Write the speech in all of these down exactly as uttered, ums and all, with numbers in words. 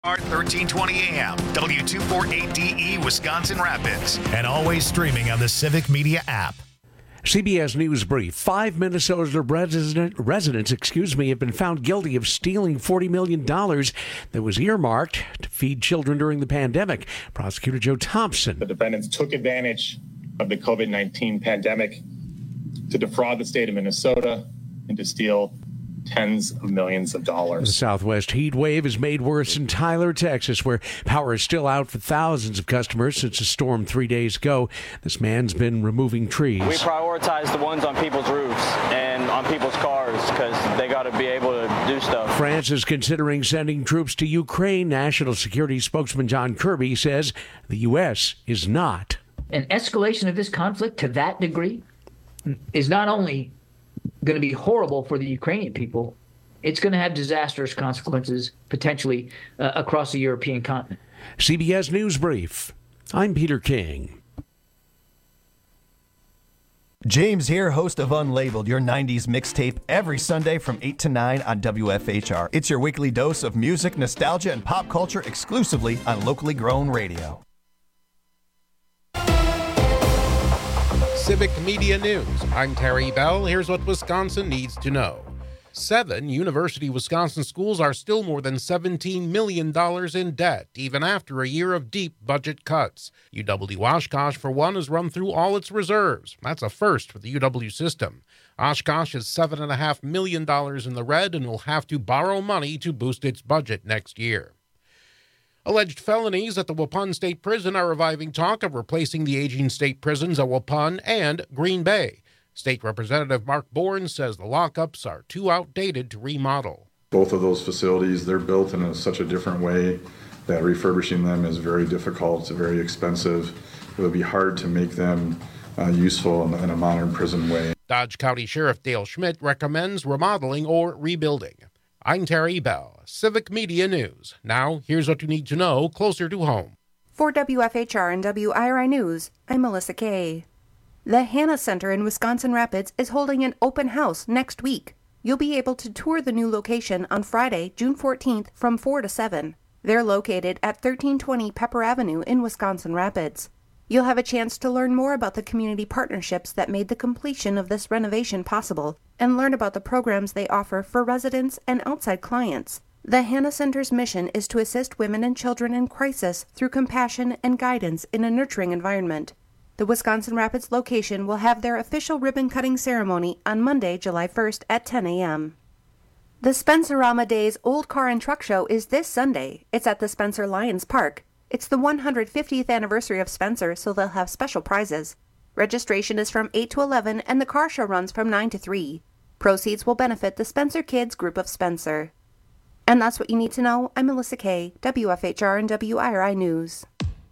thirteen twenty A M, W two forty-eight D E, Wisconsin Rapids, and always streaming on the Civic Media app. C B S News Brief. Five Minnesota resident, residents excuse me, have been found guilty of stealing forty million dollars that was earmarked to feed children during the pandemic. Prosecutor Joe Thompson. The defendants took advantage of the COVID nineteen pandemic to defraud the state of Minnesota and to steal tens of millions of dollars. The Southwest heat wave is made worse in Tyler, Texas, where power is still out for thousands of customers since a storm three days ago. This man's been removing trees. We prioritize the ones on people's roofs and on people's cars because they got to be able to do stuff. France is considering sending troops to Ukraine. National Security spokesman John Kirby says the U S is not. An escalation of this conflict to that degree is not only going to be horrible for the Ukrainian people, it's going to have disastrous consequences potentially uh, across the European continent. C B S News Brief. I'm Peter King. James here, host of Unlabeled, your nineties mixtape, every Sunday from eight to nine on W F H R. It's your weekly dose of music, nostalgia, and pop culture exclusively on locally grown radio. Civic Media News. I'm Terry Bell. Here's what Wisconsin needs to know. Seven University Wisconsin schools are still more than seventeen million dollars in debt, even after a year of deep budget cuts. U W Oshkosh, for one, has run through all its reserves. That's a first for the U W system. Oshkosh is seven point five million dollars in the red and will have to borrow money to boost its budget next year. Alleged felonies at the Waupun State Prison are reviving talk of replacing the aging state prisons at Waupun and Green Bay. State Representative Mark Bourne says the lockups are too outdated to remodel. Both of those facilities, they're built in a, such a different way that refurbishing them is very difficult, very expensive. It would be hard to make them uh, useful in, in a modern prison way. Dodge County Sheriff Dale Schmidt recommends remodeling or rebuilding. I'm Terry Bell, Civic Media News. Now, here's what you need to know closer to home. For W F H R and W I R I News, I'm Melissa Kay. The Hanna Center in Wisconsin Rapids is holding an open house next week. You'll be able to tour the new location on Friday, June fourteenth from four to seven. They're located at thirteen twenty Pepper Avenue in Wisconsin Rapids. You'll have a chance to learn more about the community partnerships that made the completion of this renovation possible and learn about the programs they offer for residents and outside clients. The Hanna Center's mission is to assist women and children in crisis through compassion and guidance in a nurturing environment. The Wisconsin Rapids location will have their official ribbon-cutting ceremony on Monday, July first at ten a.m. The Spencerama Days Old Car and Truck Show is this Sunday. It's at the Spencer Lions Park. It's the one hundred fiftieth anniversary of Spencer, so they'll have special prizes. Registration is from eight to eleven, and the car show runs from nine to three. Proceeds will benefit the Spencer Kids Group of Spencer. And that's what you need to know. I'm Melissa Kay, W F H R and W I R I News.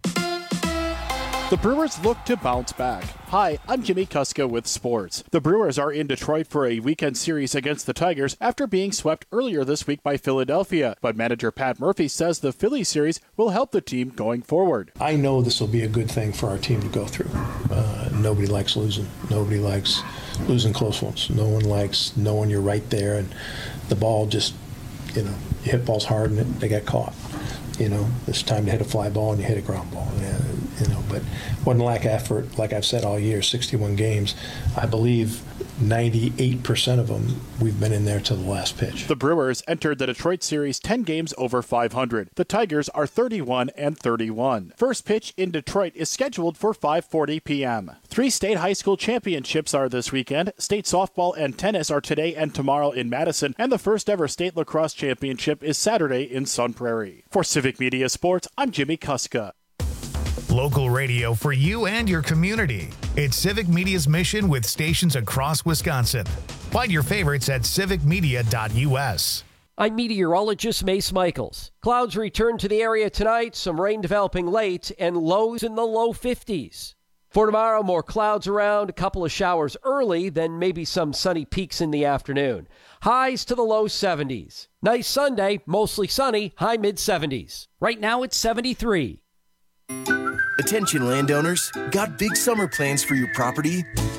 The Brewers look to bounce back. Hi, I'm Jimmy Kuska with sports. The Brewers are in Detroit for a weekend series against the Tigers after being swept earlier this week by Philadelphia. But manager Pat Murphy says the Phillies series will help the team going forward. I know this will be a good thing for our team to go through. Uh, nobody likes losing. Nobody likes losing close ones. No one likes knowing you're right there and the ball just, you know, you hit balls hard and it, they get caught. You know, it's time to hit a fly ball and you hit a ground ball. Yeah, you know, but wasn't lack of effort, like I've said all year, sixty-one games. I believe ninety-eight percent of them, we've been in there to the last pitch. The Brewers entered the Detroit series ten games over five hundred. The Tigers are thirty-one and thirty-one. First pitch in Detroit is scheduled for five forty p.m. Three state high school championships are this weekend. State softball and tennis are today and tomorrow in Madison, and the first ever state lacrosse championship is Saturday in Sun Prairie. For Civic Media Sports, I'm Jimmy Kuska. Local radio for you and your community. It's Civic Media's mission with stations across Wisconsin. Find your favorites at civic media dot u s. I'm meteorologist Mace Michaels. Clouds return to the area tonight, some rain developing late, and lows in the low fifties. For tomorrow, more clouds around, a couple of showers early, then maybe some sunny peaks in the afternoon. Highs to the low seventies. Nice Sunday, mostly sunny, high mid-seventies. Right now it's seventy-three. Attention landowners, got big summer plans for your property?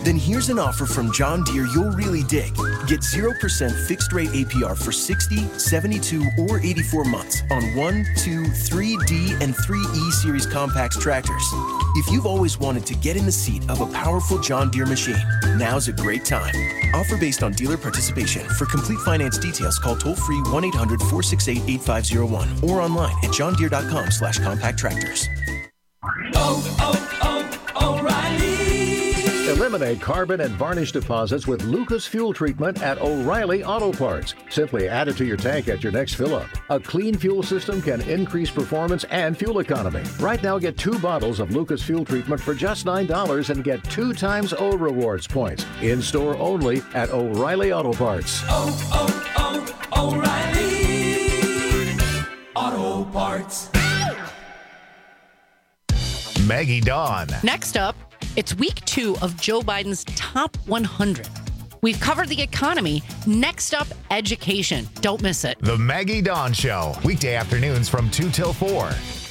Then here's an offer from John Deere you'll really dig. Get zero percent fixed rate A P R for sixty, seventy-two, or eighty-four months on one, two, three D, and three E Series Compacts tractors. If you've always wanted to get in the seat of a powerful John Deere machine, now's a great time. Offer based on dealer participation. For complete finance details, call toll-free one eight hundred, four six eight, eight five zero one or online at johndeere.com slash compact tractors. Oh, oh, oh, O'Reilly! Eliminate carbon and varnish deposits with Lucas Fuel Treatment at O'Reilly Auto Parts. Simply add it to your tank at your next fill-up. A clean fuel system can increase performance and fuel economy. Right now, get two bottles of Lucas Fuel Treatment for just nine dollars and get two times O Rewards points. In-store only at O'Reilly Auto Parts. Oh, oh, oh, O'Reilly Auto Parts. Maggie Dawn. Next up, it's week two of Joe Biden's top one hundred. We've covered the economy. Next up, education. Don't miss it. The Maggie Dawn Show, weekday afternoons from two till four.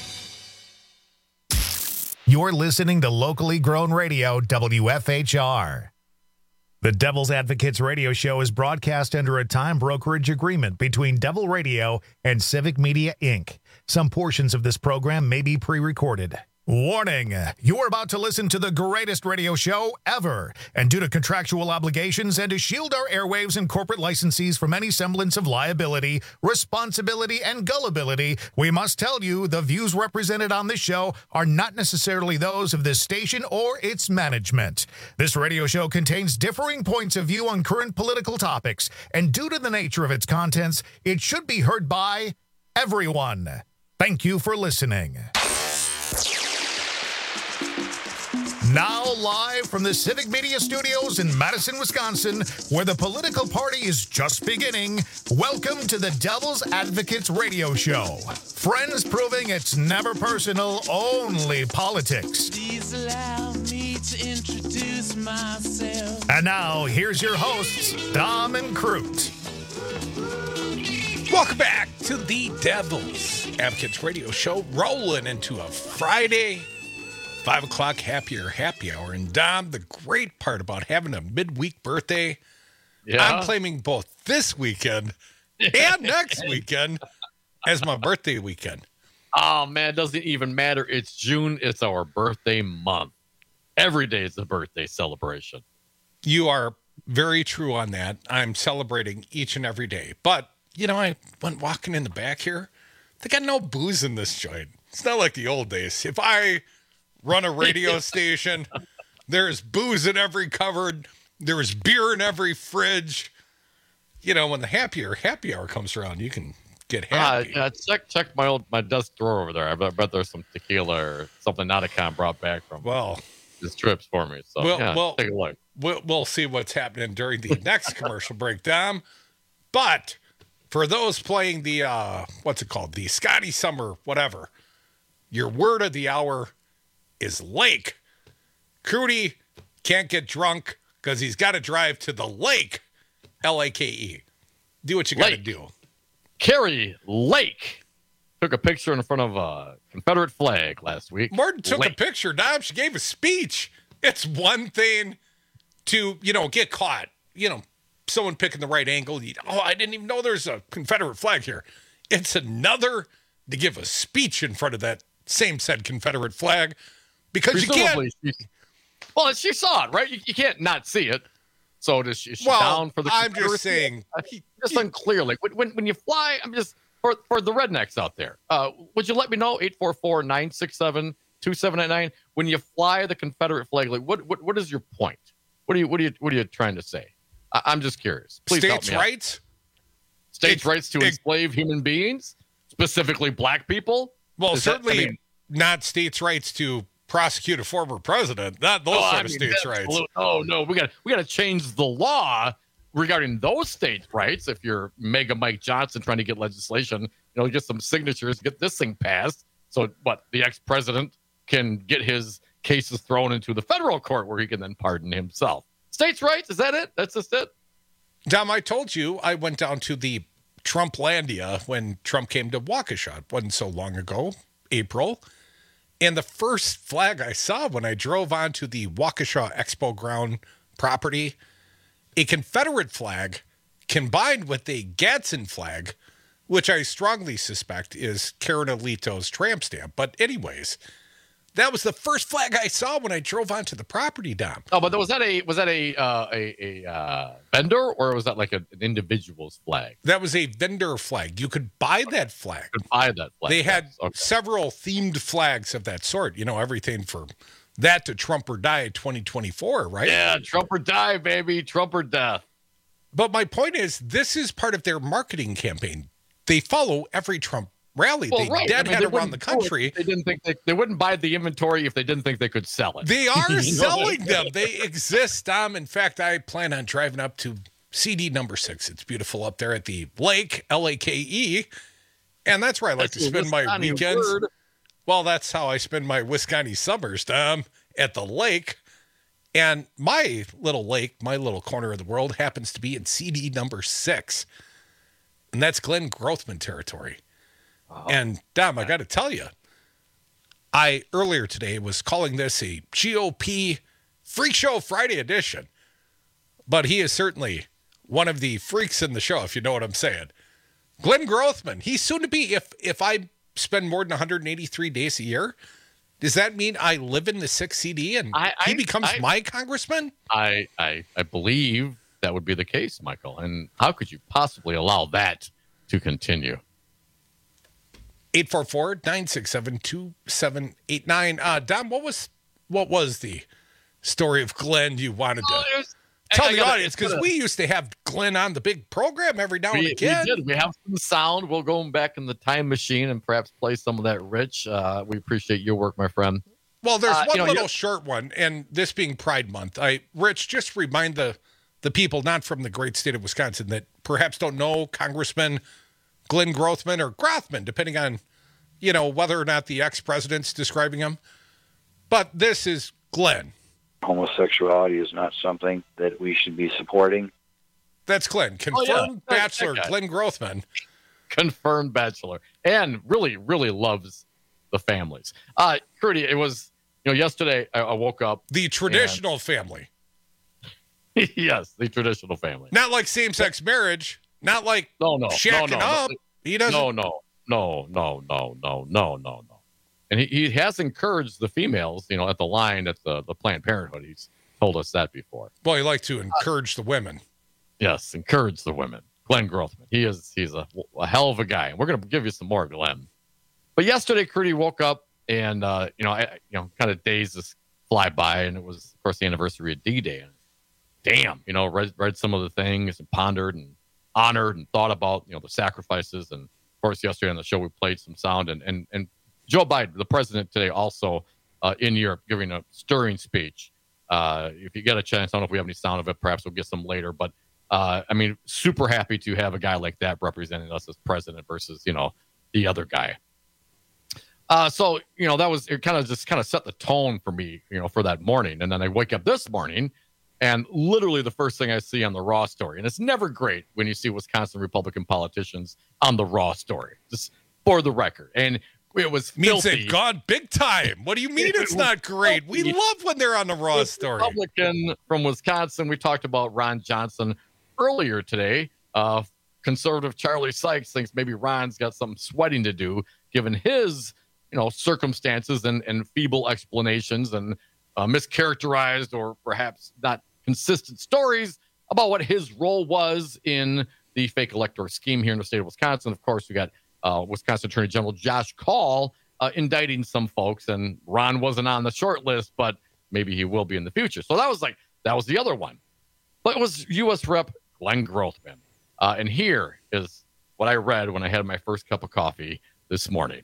You're listening to locally grown radio, W F H R. The Devil's Advocates radio show is broadcast under a time brokerage agreement between Devil Radio and Civic Media, Incorporated. Some portions of this program may be pre-recorded. Warning, you're about to listen to the greatest radio show ever. And due to contractual obligations and to shield our airwaves and corporate licensees from any semblance of liability, responsibility, and gullibility, we must tell you the views represented on this show are not necessarily those of this station or its management. This radio show contains differing points of view on current political topics, and due to the nature of its contents, it should be heard by everyone. Thank you for listening. Now live from the Civic Media Studios in Madison, Wisconsin, where the political party is just beginning, welcome to the Devil's Advocates radio show. Friends proving it's never personal, only politics. Please allow me to introduce myself. And now, here's your hosts, Dom and Crute. Welcome back to the Devil's Advocates radio show, rolling into a Friday Five o'clock happier happy hour. And Dom, the great part about having a midweek birthday, yeah. I'm claiming both this weekend and next weekend as my birthday weekend. Oh, man, it doesn't even matter. It's June. It's our birthday month. Every day is a birthday celebration. You are very true on that. I'm celebrating each and every day. But, you know, I went walking in the back here. They got no booze in this joint. It's not like the old days. If I run a radio station, there's booze in every cupboard, there's beer in every fridge. You know, when the happier happy hour comes around, you can get happy. Uh, uh, check check my old my desk drawer over there. I bet, I bet there's some tequila or something Nauticon brought back from well his trips for me. So well, yeah, well, take a look. We'll, we'll see what's happening during the next commercial breakdown. But for those playing the uh, what's it called, the Scotty Summer whatever, your word of the hour is lake. Crudy can't get drunk because he's got to drive to the lake. L A K E. Do what you got to do. Kari Lake took a picture in front of a Confederate flag last week. Martin took lake. a picture. Dom, she gave a speech. It's one thing to, you know, get caught. You know, someone picking the right angle. You, oh, I didn't even know there's a Confederate flag here. It's another to give a speech in front of that same said Confederate flag. Because Presumably, you can't. She, well, she saw it, right? You, you can't not see it. So is she, is she well, down for the I'm just saying. Just unclear. Like when, when you fly, I'm just, for, for the rednecks out there, uh, would you let me know, eight four four, nine six seven, two seven eight nine, when you fly the Confederate flag, like what, what, what is your point? What are you, what are you, what are you trying to say? I, I'm just curious. Please States' help me rights? Out. States' it, rights to it, enslave human beings, specifically black people? Well, is certainly that, I mean, not states' rights to prosecute a former president, not those oh, sort I of mean, states' rights. Oh no, we got we got to change the law regarding those states' rights. If you're Mega Mike Johnson trying to get legislation, you know, get some signatures, get this thing passed, so what the ex-president can get his cases thrown into the federal court where he can then pardon himself. States' rights, is that it? That's just it. Dom, I told you I went down to the Trumplandia when Trump came to Waukesha. It wasn't so long ago, April. And the first flag I saw when I drove onto the Waukesha Expo ground property, a Confederate flag combined with a Gadsden flag, which I strongly suspect is Karen Alito's tramp stamp. But anyways, that was the first flag I saw when I drove onto the property, Dom. Oh, but was that a was that a uh, a, a uh, vendor, or was that like a, an individual's flag? That was a vendor flag. You could buy that flag. You could buy that flag. They had yes. okay. several themed flags of that sort. You know, everything from that to Trump or Die twenty twenty-four, right? Yeah, Trump or die, baby. Trump or death. But my point is, this is part of their marketing campaign. They follow every Trump rally. Well, they right. deadhead I mean, they around the country. They didn't think they, they wouldn't buy the inventory if they didn't think they could sell it. They are You know? selling them. They exist, Dom. In fact, I plan on driving up to C D number six. It's beautiful up there at the lake, L A K E. And that's where I like That's to spend my Wisconsin weekends. word. Well, that's how I spend my Wisconsin summers, Dom, at the lake. And my little lake, my little corner of the world, happens to be in C D number six. And that's Glenn Grothman territory. Oh, and, Dom, I got to tell you, I earlier today was calling this a G O P Freak Show Friday edition. But he is certainly one of the freaks in the show, if you know what I'm saying. Glenn Grothman, he's soon to be, if if I spend more than one hundred eighty-three days a year, does that mean I live in the sixth C D and I, he I, becomes I, my congressman? I, I I believe that would be the case, Michael. And how could you possibly allow that to continue? eight four four, nine six seven, two seven eight nine. Uh, Dom, what was what was the story of Glenn you wanted to Oh, tell I the gotta- audience? Because gotta- we used to have Glenn on the big program every now and We, again. we did. We have some sound. We'll go back in the time machine and perhaps play some of that, Rich. Uh, we appreciate your work, my friend. Well, there's Uh, one you know, little you- short one, and this being Pride Month, I Rich, just remind the the people not from the great state of Wisconsin that perhaps don't know Congressman Glenn Grothman or Grothman, depending on, you know, whether or not the ex-president's describing him. But this is Glenn. Homosexuality is not something that we should be supporting. That's Glenn, confirmed Oh, yeah. bachelor That guy. Glenn Grothman. Confirmed bachelor, and really, really loves the families. Uh, Curdy, it was, you know, yesterday I, I woke up. The traditional family. Yes, the traditional family. Not like same-sex marriage, not like No, no, shacking no, no, up. no. He doesn't. No, no, no, no, no, no, no, no, no. And he, he has encouraged the females, you know, at the line at the, the Planned Parenthood. He's told us that before. Well, he like to encourage the women. Yes, encourage the women. Glenn Grothman. He is he's a, a hell of a guy. And we're going to give you some more, Glenn. But yesterday, Curdy woke up and, uh, you know, I, you know, kind of days just fly by. And it was, of course, the anniversary of D-Day. And damn, you know, read, read some of the things and pondered and honored and thought about, you know, the sacrifices. And, of course, yesterday on the show, we played some sound. And, and, and Joe Biden, the president today, also uh, in Europe, giving a stirring speech. Uh, if you get a chance, I don't know if we have any sound of it. Perhaps we'll get some later. But, uh, I mean, super happy to have a guy like that representing us as president versus, you know, the other guy. Uh, so, you know, that was, it kind of just kind of set the tone for me, you know, for that morning. And then I wake up this morning and literally the first thing I see on the Raw story, and it's never great when you see Wisconsin Republican politicians on the Raw story, just for the record. And it was Means filthy. they've gone big time. What do you mean it's not great? We love when they're on the Raw story. Republican from Wisconsin. We talked about Ron Johnson earlier today. Uh, conservative Charlie Sykes thinks maybe Ron's got some sweating to do, given his, you know, circumstances and, and feeble explanations and uh, mischaracterized or perhaps not consistent stories about what his role was in the fake electoral scheme here in the state of Wisconsin. Of course, we got uh, Wisconsin Attorney General Josh Kaul uh, indicting some folks, and Ron wasn't on the short list, but maybe he will be in the future. So that was like, that was the other one. But it was U S Rep Glenn Grothman. Uh, and here is what I read when I had my first cup of coffee this morning.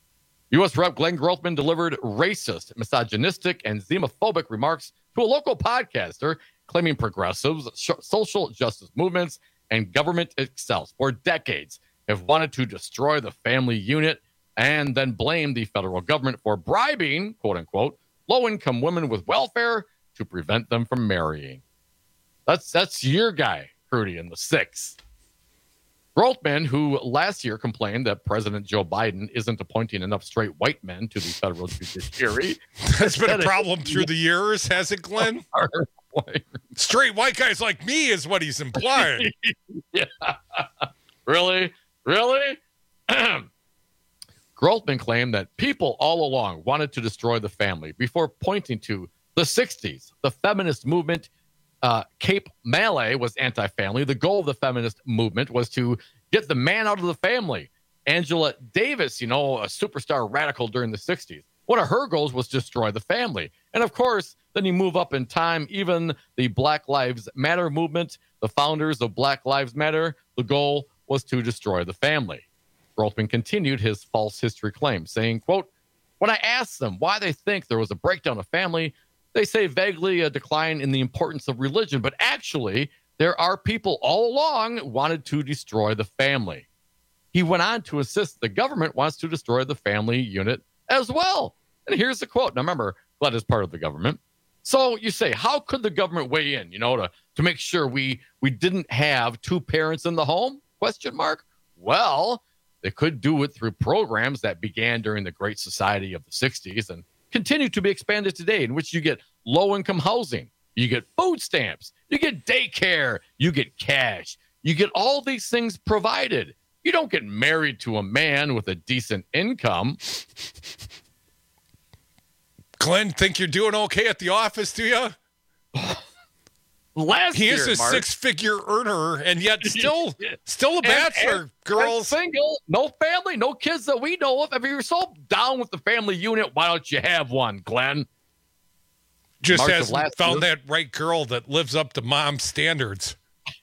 U S Rep Glenn Grothman delivered racist, misogynistic, and xenophobic remarks to a local podcaster claiming progressives, sh- social justice movements, and government itself for decades have wanted to destroy the family unit and then blame the federal government for bribing, quote unquote, low-income women with welfare to prevent them from marrying. That's that's your guy, Prudy, in the six. Grothman, who last year complained that President Joe Biden isn't appointing enough straight white men to the federal judiciary. That's been a problem through the years, has it, Glenn? Straight white guys like me is what he's implying. Yeah. Really? Really? Grothman claimed that people all along wanted to destroy the family before pointing to the sixties. The feminist movement, uh, Cape Malay, was anti-family. The goal of the feminist movement was to get the man out of the family. Angela Davis, you know, a superstar radical during the sixties. One of her goals was to destroy the family. And of course, then you move up in time, even the Black Lives Matter movement, the founders of Black Lives Matter, the goal was to destroy the family. Grothman continued his false history claim, saying, quote, when I ask them why they think there was a breakdown of family, they say vaguely a decline in the importance of religion, but actually there are people all along who wanted to destroy the family. He went on to insist the government wants to destroy the family unit as well. And here's the quote. Now remember, Glenn is part of the government. So you say, how could the government weigh in, you know, to, to make sure we, we didn't have two parents in the home? Question mark. Well, they could do it through programs that began during the Great Society of the sixties and continue to be expanded today, in which you get low-income housing, you get food stamps, you get daycare, you get cash, you get all these things provided. You don't get married to a man with a decent income. Glenn, think you're doing okay at the office, do you? Last he year, is a Mark, six-figure earner, and yet still, still a bachelor. and, and, girls, and single, no family, no kids that we know of. If you're so down with the family unit, why don't you have one, Glenn? Just March hasn't found year. that right girl that lives up to mom's standards.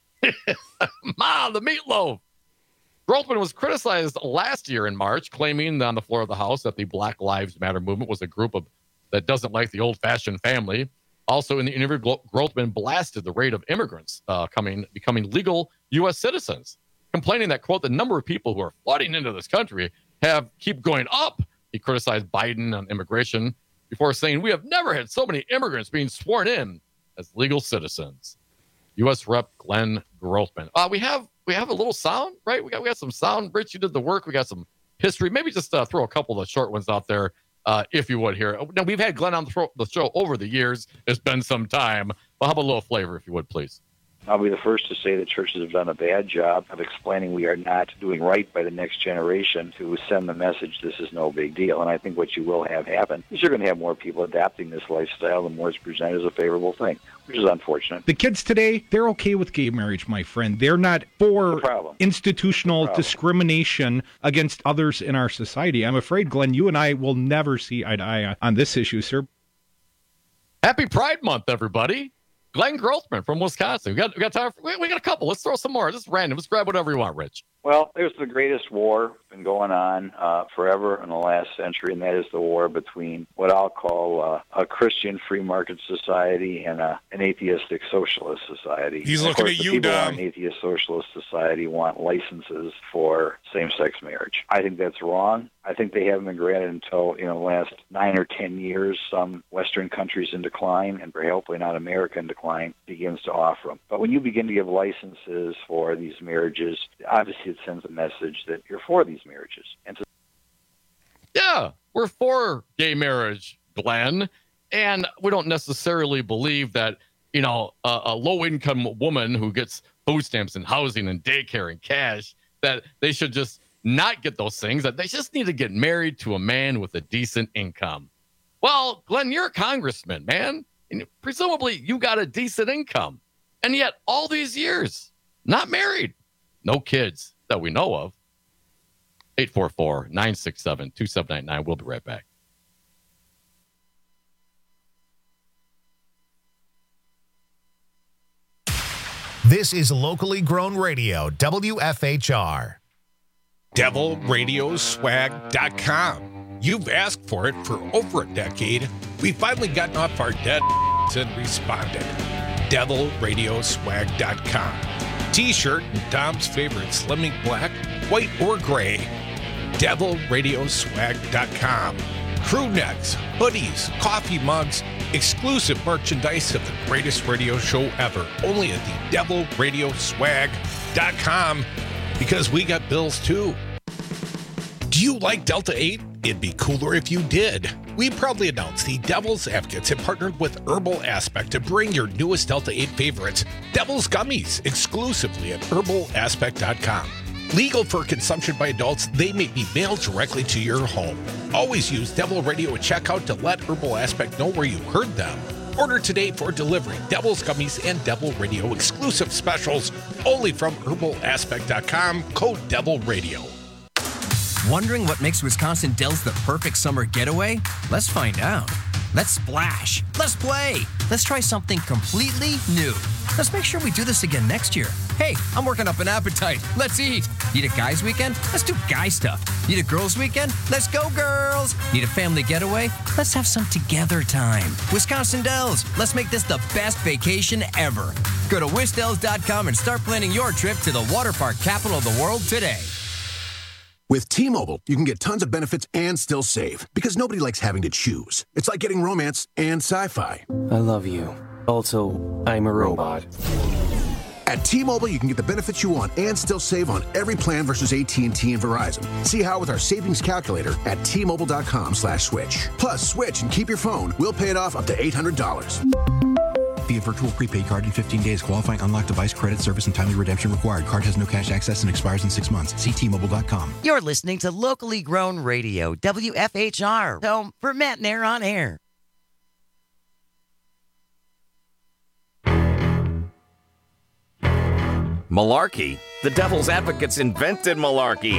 Mom, the meatloaf. Grothman was criticized last year in March, claiming on the floor of the House that the Black Lives Matter movement was a group of that doesn't like the old-fashioned family. Also, in the interview, Grothman blasted the rate of immigrants uh, coming, becoming legal U S citizens, complaining that, quote, the number of people who are flooding into this country have keep going up. He criticized Biden on immigration before saying, we have never had so many immigrants being sworn in as legal citizens. U S Rep Glenn Grothman. Uh, we have we have a little sound, right? We got we got some sound. Rich, you did the work. We got some history. Maybe just uh, throw a couple of the short ones out there. Uh, if you would here. Now, we've had Glenn on the, the show over the years. It's been some time. But how about a little flavor, if you would, please? I'll be the first to say that churches have done a bad job of explaining we are not doing right by the next generation to send the message this is no big deal. And I think what you will have happen is you're going to have more people adapting this lifestyle, the more it's presented as a favorable thing, which is unfortunate. The kids today, they're okay with gay marriage, my friend. They're not for institutional discrimination against others in our society. I'm afraid, Glenn, you and I will never see eye to eye on this issue, sir. Happy Pride Month, everybody. Glenn Grothman from Wisconsin. We got we got time for, we, we got a couple. Let's throw some more. This is random. Let's grab whatever you want, Rich. Well, there's the greatest war been going on uh, forever in the last century, and that is the war between what I'll call uh, a Christian free market society and a, an atheistic socialist society. He's and looking of course, at the you, people Dom. in an atheist socialist society want licenses for same-sex marriage. I think that's wrong. I think they haven't been granted until, you know, the last nine or ten years. Some Western countries in decline, and hopefully not America in decline, begins to offer them. But when you begin to give licenses for these marriages, obviously it sends a message that you're for these marriages. And so, yeah, we're for gay marriage, Glenn, and we don't necessarily believe that, you know, a, a low-income woman who gets food stamps and housing and daycare and cash, that they should just not get those things, that they just need to get married to a man with a decent income. Well, Glenn, you're a congressman, man. And presumably you got a decent income. And yet all these years, not married, no kids that we know of. eight four four, nine six seven, two seven nine nine. We'll be right back. This is locally grown radio, W F H R. devil radio swag dot com. You've asked for it for over a decade. We've finally gotten off our dead and responded. devil radio swag dot com. T-shirt and Dom's favorite Slimming Black, white or gray. devil radio swag dot com. Crew necks, hoodies, coffee mugs, exclusive merchandise of the greatest radio show ever. Only at the devil radio swag dot com, because we got bills too. Do you like Delta eight? It'd be cooler if you did. We proudly announce the Devil's Advocates have partnered with Herbal Aspect to bring your newest Delta eight favorites, Devil's Gummies, exclusively at herbal aspect dot com. Legal for consumption by adults, they may be mailed directly to your home. Always use Devil Radio at checkout to let Herbal Aspect know where you heard them. Order today for delivery. Devil's Gummies and Devil Radio exclusive specials only from herbal aspect dot com, code Devil Radio. Wondering what makes Wisconsin Dells the perfect summer getaway? Let's find out. Let's splash. Let's play. Let's try something completely new. Let's make sure we do this again next year. Hey, I'm working up an appetite. Let's eat. Need a guys' weekend? Let's do guy stuff. Need a girls' weekend? Let's go, girls. Need a family getaway? Let's have some together time. Wisconsin Dells. Let's make this the best vacation ever. Go to wisdells dot com and start planning your trip to the water park capital of the world today. With T-Mobile, you can get tons of benefits and still save, because nobody likes having to choose. It's like getting romance and sci-fi. I love you. Also, I'm a robot. At T-Mobile, you can get the benefits you want and still save on every plan versus A T and T and Verizon. See how with our savings calculator at T Mobile dot com slash switch. Plus, switch and keep your phone. We'll pay it off up to eight hundred dollars. Via virtual prepaid card in fifteen days. Qualifying unlocked device credit service and timely redemption required. Card has no cash access and expires in six months. See T Mobile dot com. You're listening to Locally Grown Radio, W F H R, home for Matt and Air on Air. Malarkey? The Devil's Advocates invented malarkey.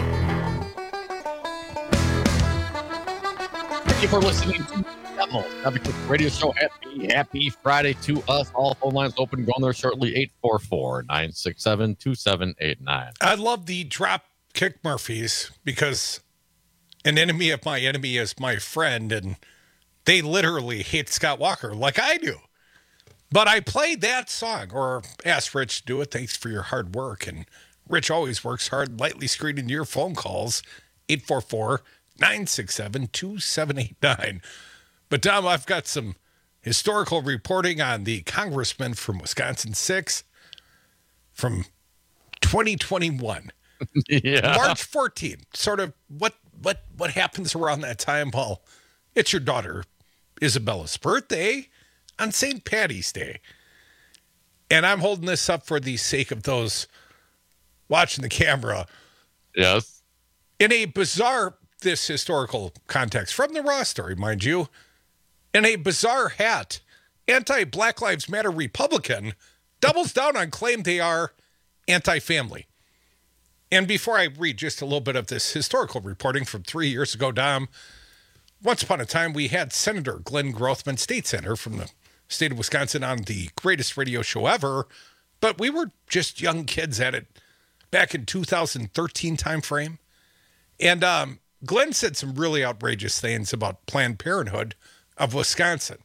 Thank you for listening to Devil's Advocates Radio Show. Happy, happy Friday to us. All phone lines open. Go on there shortly. eight four four, nine six seven, two seven eight nine. I love the drop kick Murphys because an enemy of my enemy is my friend, and they literally hate Scott Walker like I do. But I played that song, or asked Rich to do it. Thanks for your hard work. And Rich always works hard, lightly screening your phone calls. eight four four, nine six seven, two seven eight nine. But, Tom, I've got some historical reporting on the congressman from Wisconsin six from twenty twenty-one. Yeah. March fourteenth. Sort of what, what, what happens around that time? Well, it's your daughter Isabella's birthday on Saint Patty's Day. And I'm holding this up for the sake of those watching the camera. Yes. In a bizarre, this historical context, from the Raw story, mind you, in a bizarre hat, anti-Black Lives Matter Republican doubles down on claim they are anti-family. And before I read just a little bit of this historical reporting from three years ago, Dom, once upon a time, we had Senator Glenn Grothman, state senator from the state of Wisconsin, on the greatest radio show ever, but we were just young kids at it back in two thousand thirteen timeframe. And um, Glenn said some really outrageous things about Planned Parenthood of Wisconsin.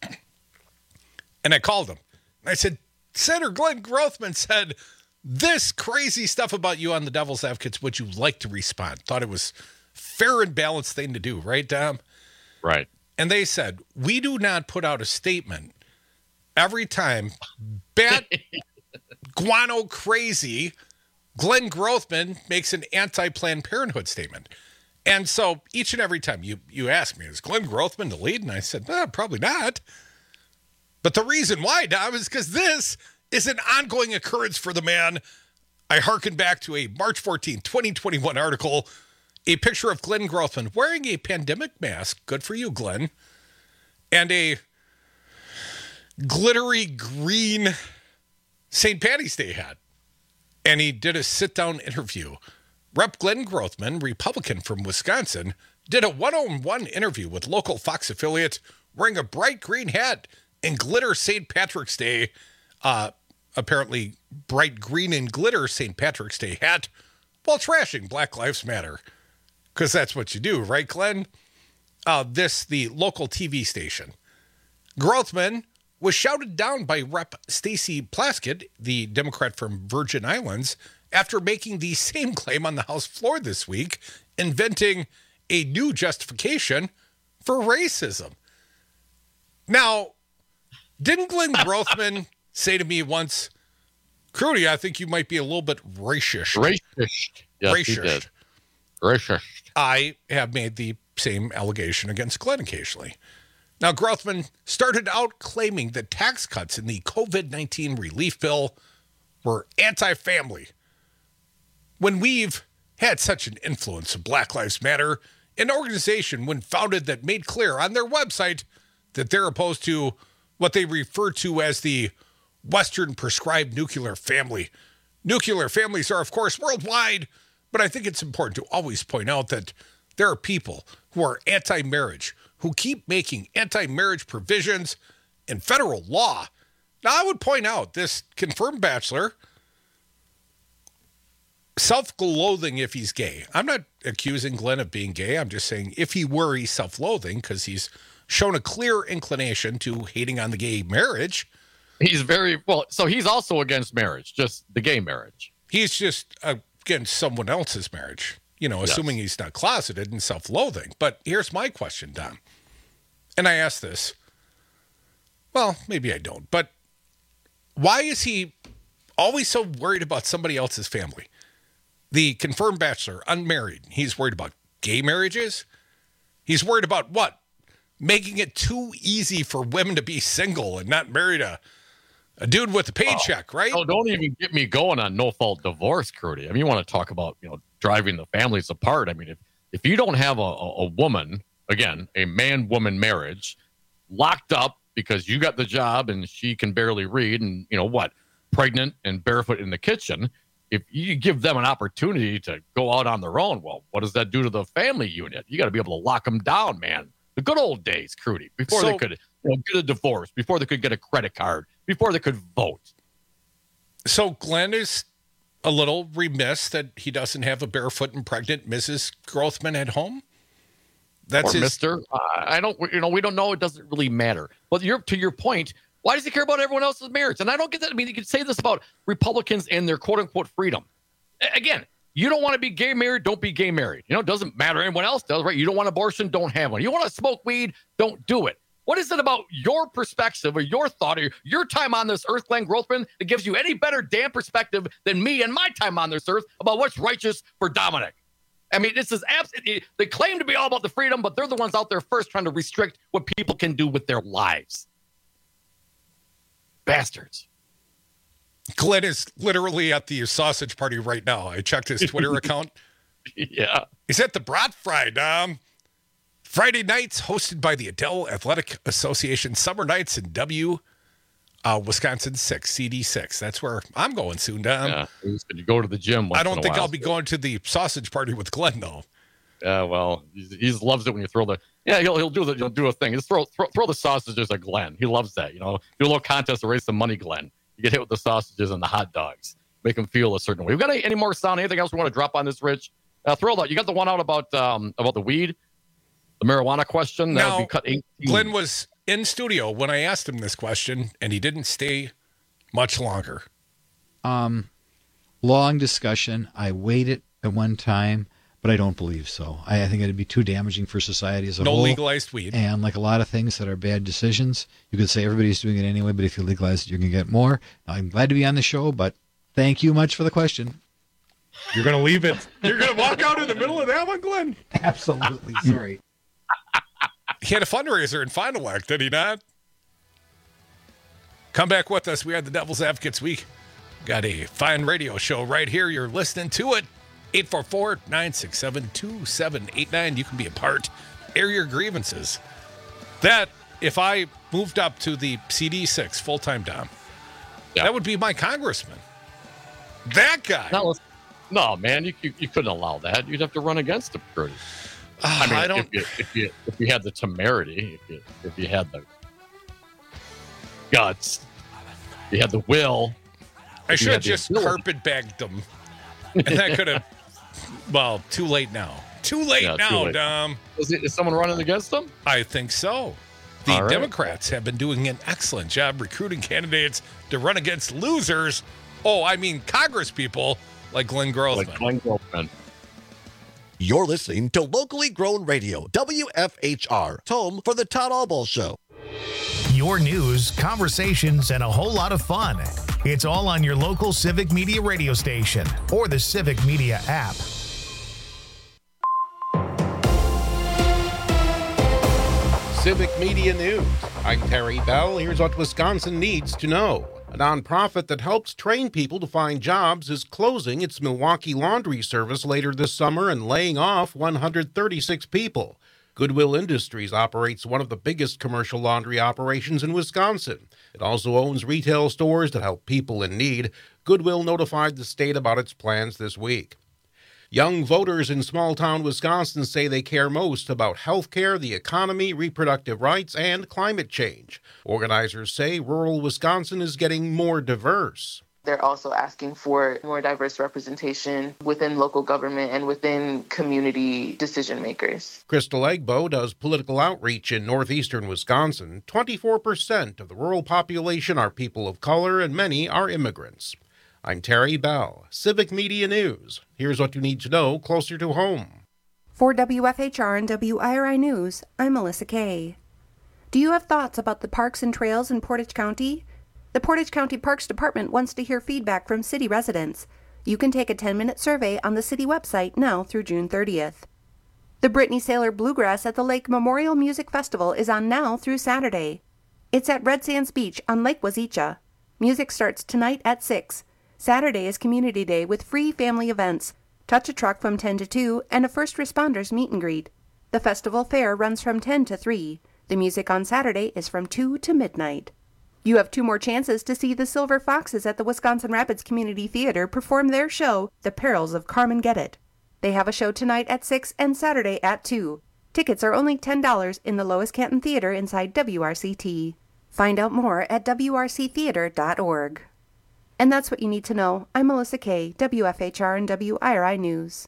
And I called him. I said, Senator Glenn Grothman said this crazy stuff about you on the Devil's Advocates. Would you like to respond? Thought it was fair and balanced thing to do, right, Dom? Right. And they said, we do not put out a statement every time bat guano crazy Glenn Grothman makes an anti-Planned Parenthood statement. And so each and every time you, you ask me, is Glenn Grothman the lead? And I said, well, probably not. But the reason why, Dom, is because this is an ongoing occurrence for the man. I hearken back to a March fourteenth, twenty twenty-one article, a picture of Glenn Grothman wearing a pandemic mask. Good for you, Glenn. And a glittery green Saint Patty's Day hat. And he did a sit-down interview. Representative Glenn Grothman, Republican from Wisconsin, did a one-on-one interview with local Fox affiliate wearing a bright green hat and glitter Saint Patrick's Day, uh, apparently bright green and glitter Saint Patrick's Day hat, while trashing Black Lives Matter. Because that's what you do, right, Glenn? Uh, this, the local T V station. Grothman was shouted down by Rep Stacey Plaskett, the Democrat from Virgin Islands, after making the same claim on the House floor this week, inventing a new justification for racism. Now, didn't Glenn Grothman say to me once, Crudy, I think you might be a little bit racist. Racist. Yes, racist. he did. Racist. I have made the same allegation against Glenn occasionally. Now, Grothman started out claiming that tax cuts in the COVID nineteen relief bill were anti-family, when we've had such an influence of Black Lives Matter, an organization when founded that made clear on their website that they're opposed to what they refer to as the Western prescribed nuclear family. Nuclear families are, of course, worldwide, but I think it's important to always point out that there are people who are anti-marriage, who keep making anti-marriage provisions in federal law. Now, I would point out this confirmed bachelor, self-loathing if he's gay. I'm not accusing Glenn of being gay. I'm just saying if he were, he's self-loathing because he's shown a clear inclination to hating on the gay marriage. He's very, well, so he's also against marriage, just the gay marriage. He's just against someone else's marriage, you know, assuming yes. he's not closeted and self-loathing. But here's my question, Don. And I ask this. Well, maybe I don't. But why is he always so worried about somebody else's family? The confirmed bachelor, unmarried, he's worried about gay marriages? He's worried about what? Making it too easy for women to be single and not marry a, a dude with a paycheck, oh, right? Oh, don't even get me going on no-fault divorce, Crudy. I mean, you want to talk about, you know, driving the families apart. I mean, if, if you don't have a, a, a woman, again, a man-woman marriage, locked up because you got the job and she can barely read and, you know, what, pregnant and barefoot in the kitchen, if you give them an opportunity to go out on their own, well, what does that do to the family unit? You got to be able to lock them down, man. The good old days, Crudy, before so, they could you know, get a divorce, before they could get a credit card, before they could vote. So Glenn is a little remiss that he doesn't have a barefoot and pregnant Missus Grothman at home. That's or his... Mister Uh, I don't, you know, we don't know. It doesn't really matter. But you're, to your point, why does he care about everyone else's marriage? And I don't get that. I mean, you could say this about Republicans and their quote unquote freedom. Again, you don't want to be gay married, don't be gay married. You know, it doesn't matter. Anyone else does, right? You don't want abortion, don't have one. You want to smoke weed, don't do it. What is it about your perspective or your thought or your time on this earth, Glenn Grothman, that gives you any better damn perspective than me and my time on this earth about what's righteous for Dominic? I mean, this is absolutely, they claim to be all about the freedom, but they're the ones out there first trying to restrict what people can do with their lives. Bastards. Glenn is literally at the sausage party right now. I checked his Twitter account. Yeah. He's at the Brat Fry, Dom. Friday nights hosted by the Adele Athletic Association Summer Nights in W, uh, Wisconsin six, C D six. That's where I'm going soon, Dom. Yeah. You go to the gym. I don't think while, I'll be going to the sausage party with Glenn, though. Yeah, well, he, he loves it when you throw the. Yeah, he'll he'll do the he'll do a thing. Just throw throw, throw the sausages at Glenn. He loves that. You know, do a little contest to raise some money, Glenn. You get hit with the sausages and the hot dogs. Make him feel a certain way. We got any, any more sound? Anything else we want to drop on this, Rich? Uh, throw that. You got the one out about um about the weed, the marijuana question. That now, would be cut eighteen. Glenn was in studio when I asked him this question, and he didn't stay much longer. Um, long discussion. I weighed it at one time, but I don't believe so. I, I think it'd be too damaging for society as a no whole. No legalized weed. And like a lot of things that are bad decisions, you could say everybody's doing it anyway, but if you legalize it, you're going to get more. Now, I'm glad to be on the show, but thank you much for the question. You're going to leave it. You're going to walk out in the middle of that one, Glenn? Absolutely. Sorry. He had a fundraiser in Fond du Lac, did he not? Come back with us. We are the Devil's Advocates Week. Got a fine radio show right here. You're listening to it. eight four four, nine six seven, two seven eight nine. You can be a part. Air your grievances. That, if I moved up to the C D six full-time Dom, yeah. that would be my congressman. That guy. No, no man, you, you you couldn't allow that. You'd have to run against him, Curtis. Uh, I mean, I don't... if you, if you if you had the temerity, if you if you had the guts, you had the will. I should have just carpet-bagged them. And that could have, well, too late now. Too late yeah, now, too late. Dom. Is, it, is someone running against them? I think so. The right. Democrats have been doing an excellent job recruiting candidates to run against losers. Oh, I mean Congress people like Glenn Grothman. Like Glenn Grothman. You're listening to Locally Grown Radio, W F H R, home for the Todd Albaugh Show. Your news, conversations, and a whole lot of fun. It's all on your local Civic Media radio station or the Civic Media app. Civic Media News. I'm Terry Bell. Here's what Wisconsin needs to know. A nonprofit that helps train people to find jobs is closing its Milwaukee laundry service later this summer and laying off one hundred thirty-six people. Goodwill Industries operates one of the biggest commercial laundry operations in Wisconsin. It also owns retail stores that help people in need. Goodwill notified the state about its plans this week. Young voters in small-town Wisconsin say they care most about health care, the economy, reproductive rights, and climate change. Organizers say rural Wisconsin is getting more diverse. They're also asking for more diverse representation within local government and within community decision makers. Crystal Egbo does political outreach in northeastern Wisconsin. twenty-four percent of the rural population are people of color, and many are immigrants. I'm Terry Bell, Civic Media News. Here's what you need to know closer to home. For W F H R and W I R I News, I'm Melissa Kay. Do you have thoughts about the parks and trails in Portage County? The Portage County Parks Department wants to hear feedback from city residents. You can take a ten-minute survey on the city website now through June thirtieth. The Brittany Sailor Bluegrass at the Lake Memorial Music Festival is on now through Saturday. It's at Red Sands Beach on Lake Wazeecha. Music starts tonight at six. Saturday is Community Day with free family events, Touch a Truck from ten to two, and a First Responders meet and greet. The festival fair runs from ten to three. The music on Saturday is from two to midnight. You have two more chances to see the Silver Foxes at the Wisconsin Rapids Community Theater perform their show, The Perils of Carmen Gettit. They have a show tonight at six and Saturday at two. Tickets are only ten dollars in the Lois Canton Theater inside W R C T. Find out more at W R C theater dot org. And that's what you need to know. I'm Melissa Kay, W F H R and W I R I News.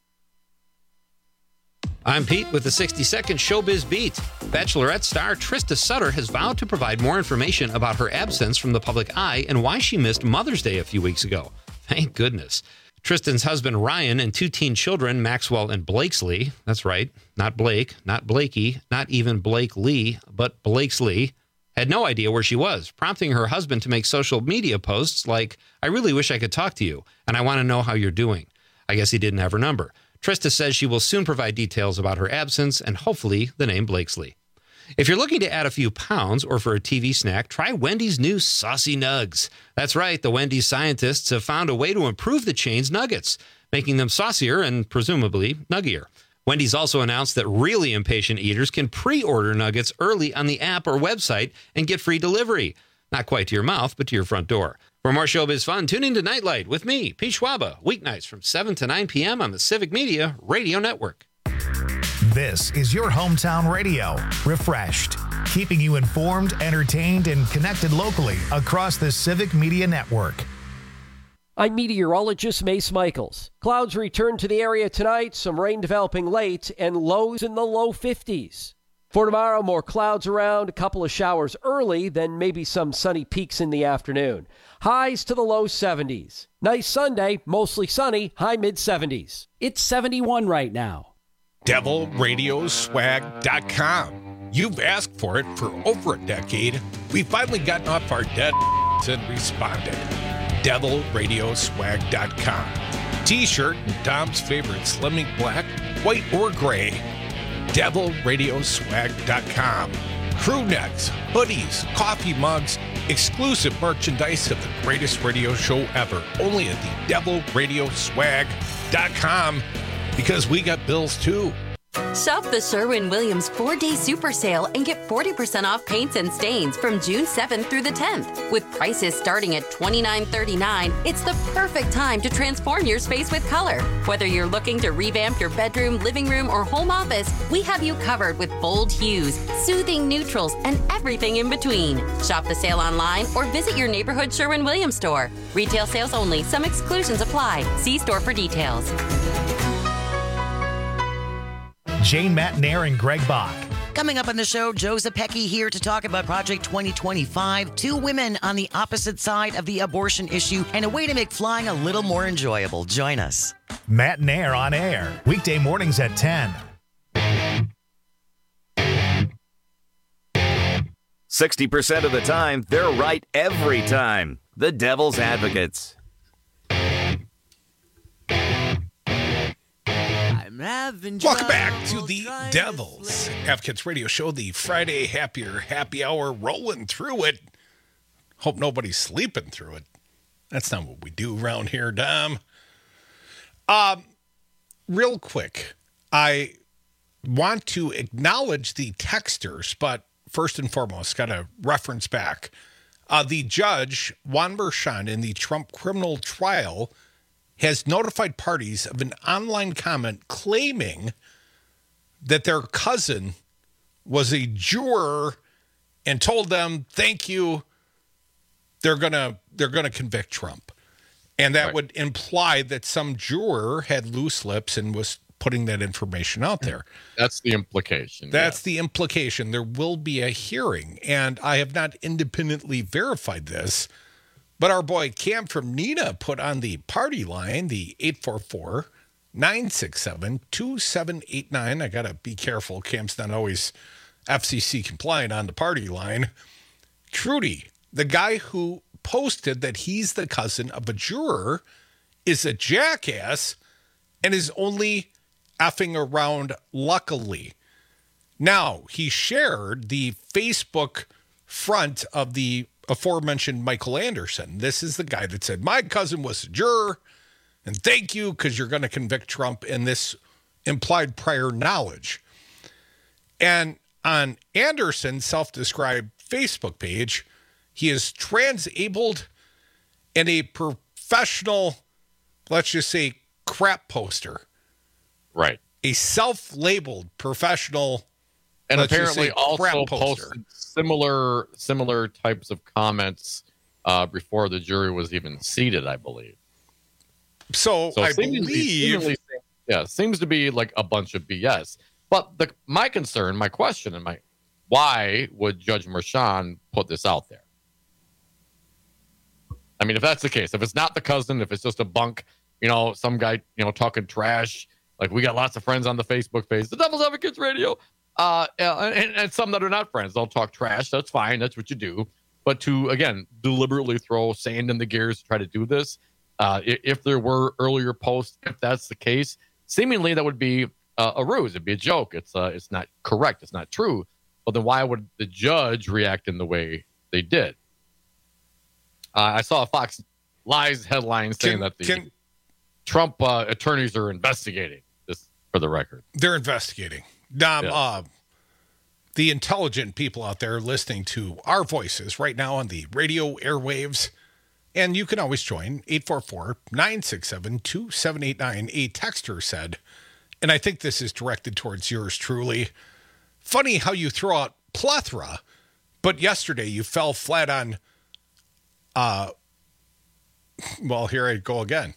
I'm Pete with the sixty second Showbiz Beat. Bachelorette star Trista Sutter has vowed to provide more information about her absence from the public eye and why she missed Mother's Day a few weeks ago. Thank goodness. Tristan's husband Ryan and two teen children, Maxwell and Blakesley, that's right, not Blake, not Blakey, not even Blake Lee, but Blakesley, had no idea where she was, prompting her husband to make social media posts like, I really wish I could talk to you, and I want to know how you're doing. I guess he didn't have her number. Trista says she will soon provide details about her absence and hopefully the name Blakesley. If you're looking to add a few pounds or for a T V snack, try Wendy's new Saucy Nugs. That's right, the Wendy's scientists have found a way to improve the chain's nuggets, making them saucier and presumably nuggier. Wendy's also announced that really impatient eaters can pre-order nuggets early on the app or website and get free delivery. Not quite to your mouth, but to your front door. For more Showbiz fun, tune in to Nightlight with me, Pete Schwaba, weeknights from seven to nine p.m. on the Civic Media Radio Network. This is your hometown radio, refreshed, keeping you informed, entertained, and connected locally across the Civic Media Network. I'm meteorologist Mace Michaels. Clouds return to the area tonight, some rain developing late, and lows in the low fifties. For tomorrow, more clouds around, a couple of showers early, then maybe some sunny peaks in the afternoon. Highs to the low seventies. Nice Sunday, mostly sunny, high mid-seventies. It's seventy-one right now. devil radio swag dot com. You've asked for it for over a decade. We've finally gotten off our dead and responded. devil radio swag dot com. T-shirt and Tom's favorite Slimming Black, white or gray. devil radio swag dot com. Crew necks, hoodies, coffee mugs, exclusive merchandise of the greatest radio show ever. Only at the devil radio swag dot com, because we got bills too. Shop the Sherwin-Williams four-day super sale and get forty percent off paints and stains from June seventh through the tenth. With prices starting at twenty-nine thirty-nine, it's the perfect time to transform your space with color. Whether you're looking to revamp your bedroom, living room, or home office, we have you covered with bold hues, soothing neutrals, and everything in between. Shop the sale online or visit your neighborhood Sherwin-Williams store. Retail sales only. Some exclusions apply. See store for details. Jane Matnair and Greg Bach. Coming up on the show, Joe Zepecki here to talk about Project twenty twenty-five, two women on the opposite side of the abortion issue, and a way to make flying a little more enjoyable. Join us. Matnair on air, weekday mornings at ten. sixty percent of the time, they're right every time. The Devil's Advocates. I'm having Welcome back to the Devil's Advocates Radio Show, the Friday Happier Happy Hour, rolling through it. Hope nobody's sleeping through it. That's not what we do around here, Dom. Um, real quick, I want to acknowledge the texters, but first and foremost, got to reference back. Uh, the judge, Juan Merchan, in the Trump criminal trial, has notified parties of an online comment claiming that their cousin was a juror and told them, thank you, they're gonna they're gonna convict Trump. And that right. would imply that some juror had loose lips and was putting that information out there. That's the implication. That's yes. the implication. There will be a hearing, and I have not independently verified this, but our boy Cam from Neenah put on the party line, the eight four four, nine six seven, two seven eight nine. I got to be careful. Cam's not always F C C compliant on the party line. Trudy, the guy who posted that he's the cousin of a juror, is a jackass and is only effing around, luckily. Now, he shared the Facebook front of the aforementioned Michael Anderson. This is the guy that said, my cousin was a juror, and thank you, because you're going to convict Trump, and this implied prior knowledge. And on Anderson's self-described Facebook page, he is trans-abled and a professional, let's just say, crap poster. Right. A self-labeled professional, and let's apparently just say, also crap poster. posted similar similar types of comments uh, before the jury was even seated, I believe. So, so I seemingly, believe, seemingly, yeah, seems to be like a bunch of B S. But the my concern, my question, and my why would Judge Merchan put this out there? I mean, if that's the case, if it's not the cousin, if it's just a bunk, you know, some guy, you know, talking trash, like we got lots of friends on the Facebook page, the Devil's Advocates Radio, uh, and, and some that are not friends, they'll talk trash. That's fine. That's what you do. But to, again, deliberately throw sand in the gears to try to do this, uh, if there were earlier posts, if that's the case, seemingly that would be uh, a ruse. It'd be a joke. It's uh, it's not correct. It's not true. But then why would the judge react in the way they did? Uh, I saw a Fox Lies headline saying can, that the can, Trump uh, attorneys are investigating this, for the record. They're investigating. Dom, yeah. uh, the intelligent people out there listening to our voices right now on the radio airwaves, and you can always join eight four four, nine six seven, two seven eight nine. A texter said, and I think this is directed towards yours truly, funny how you throw out plethora, but yesterday you fell flat on, uh, well, here I go again.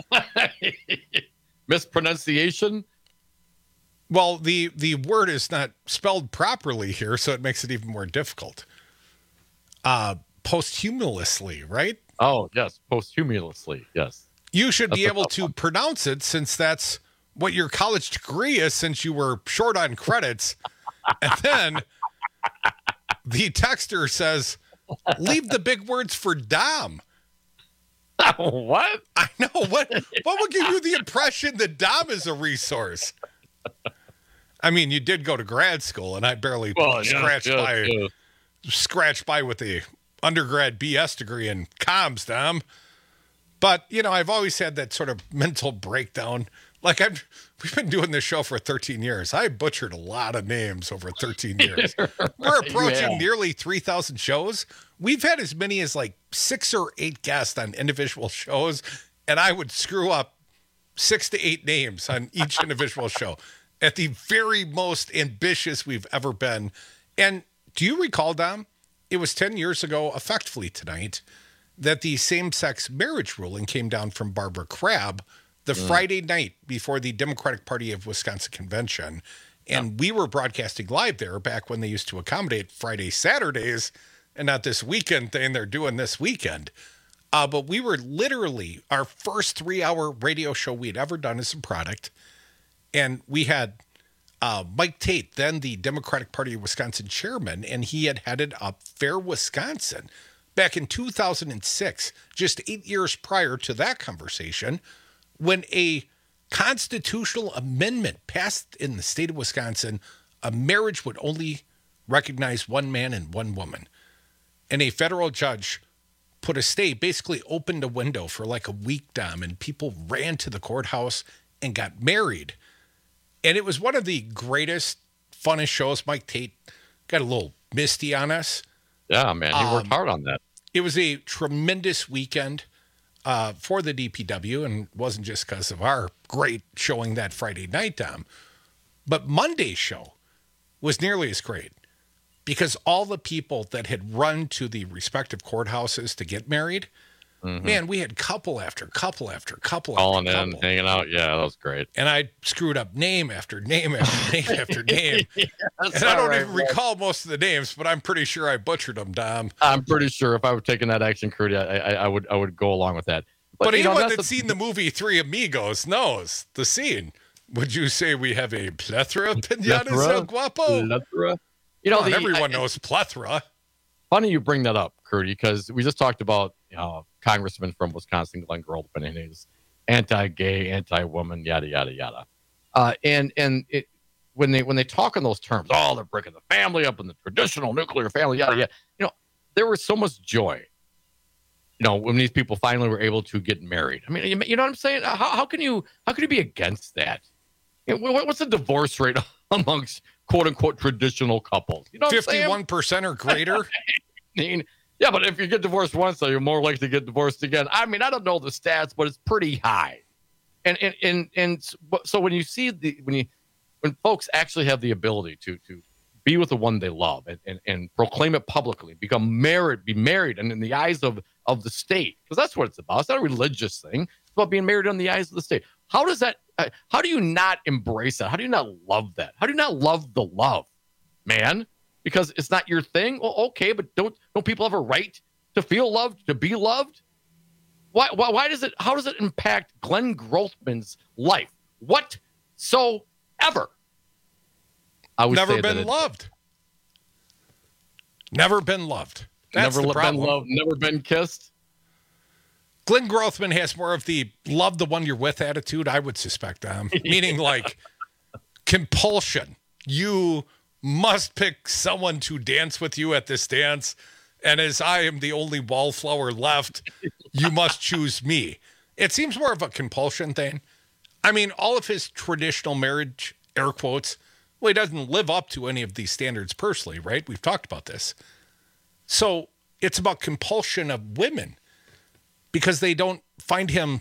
Mispronunciation? Well, the, the word is not spelled properly here, so it makes it even more difficult. Uh, posthumously, right? Oh, yes, posthumously, yes. You should That's be able to one. pronounce it, since that's what your college degree is, since you were short on credits. And then the texter says, leave the big words for Dom. What? I know. What What would give you the impression that Dom is a resource? I mean, you did go to grad school, and I barely well, scratched yes, by yes. scratched by with the undergrad B S degree in comms, Dom. But, you know, I've always had that sort of mental breakdown. Like, I've we've been doing this show for thirteen years. I butchered a lot of names over thirteen years. We're approaching yeah. nearly three thousand shows. We've had as many as like six or eight guests on individual shows, and I would screw up six to eight names on each individual show at the very most ambitious we've ever been. And do you recall, Dom, it was ten years ago, effectively tonight, that the same-sex marriage ruling came down from Barbara Crabb the mm. Friday night before the Democratic Party of Wisconsin convention. And yeah. we were broadcasting live there back when they used to accommodate Friday, Saturdays, and not this weekend thing they're doing this weekend. Uh, but we were literally our first three-hour radio show we'd ever done as a product. And we had uh, Mike Tate, then the Democratic Party of Wisconsin chairman, and he had headed up Fair Wisconsin back in two thousand six, just eight years prior to that conversation, when a constitutional amendment passed in the state of Wisconsin. A marriage would only recognize one man and one woman. And a federal judge put a stay, basically opened a window for like a week, Dom, and people ran to the courthouse and got married. And it was one of the greatest, funnest shows. Mike Tate got a little misty on us. Yeah, man, he worked Um, hard on that. It was a tremendous weekend uh, for the D P W, and it wasn't just because of our great showing that Friday night, Dom. But Monday's show was nearly as great because all the people that had run to the respective courthouses to get married, Mm-hmm. man, we had couple after couple after couple Calling after in, couple. hanging out. Yeah, that was great. And I screwed up name after name after name after name. Yeah, that's and I don't all right, even man. recall most of the names, but I'm pretty sure I butchered them, Dom. I'm pretty sure if I were taking that action, Crudy, I, I, I would I would go along with that. But, you know, anyone that's that's the- seen the movie Three Amigos knows the scene. Would you say we have a plethora of pinatas, Plethora? El Guapo? Plethora? You know, Come on, the- everyone I- knows plethora. Funny you bring that up, Crudy, because we just talked about you know Congressman from Wisconsin, Glenn Grothman, and his anti-gay, anti-woman, yada yada yada. Uh, and and it, when they when they talk in those terms, oh, they're breaking the family up in the traditional nuclear family, yada yada. You know, there was so much joy. You know, when these people finally were able to get married. I mean, you, you know what I'm saying? How, how can you how can you be against that? You know, what, what's the divorce rate amongst quote unquote traditional couples? You know, what I'm saying? fifty-one percent or greater. I mean, yeah, but if you get divorced once, so you're more likely to get divorced again. I mean, I don't know the stats, but it's pretty high. And and and and so when you see the when you when folks actually have the ability to to be with the one they love and and, and proclaim it publicly, become married, be married, and in the eyes of of the state, because that's what it's about. It's not a religious thing. It's about being married in the eyes of the state. How does that? Uh, how do you not embrace that? How do you not love that? How do you not love the love, man? Because it's not your thing. Well, okay, but don't don't people have a right to feel loved, to be loved? Why why why does it? How does it impact Glenn Grothman's life whatsoever? I would Never say been that it- loved. Never been loved. That's never the been problem. loved, never been kissed. Glenn Grothman has more of the love the one you're with attitude, I would suspect, um, meaning like compulsion. You must pick someone to dance with you at this dance. And as I am the only wallflower left, you must choose me. It seems more of a compulsion thing. I mean, all of his traditional marriage, air quotes, well, he doesn't live up to any of these standards personally, right? We've talked about this. So it's about compulsion of women because they don't find him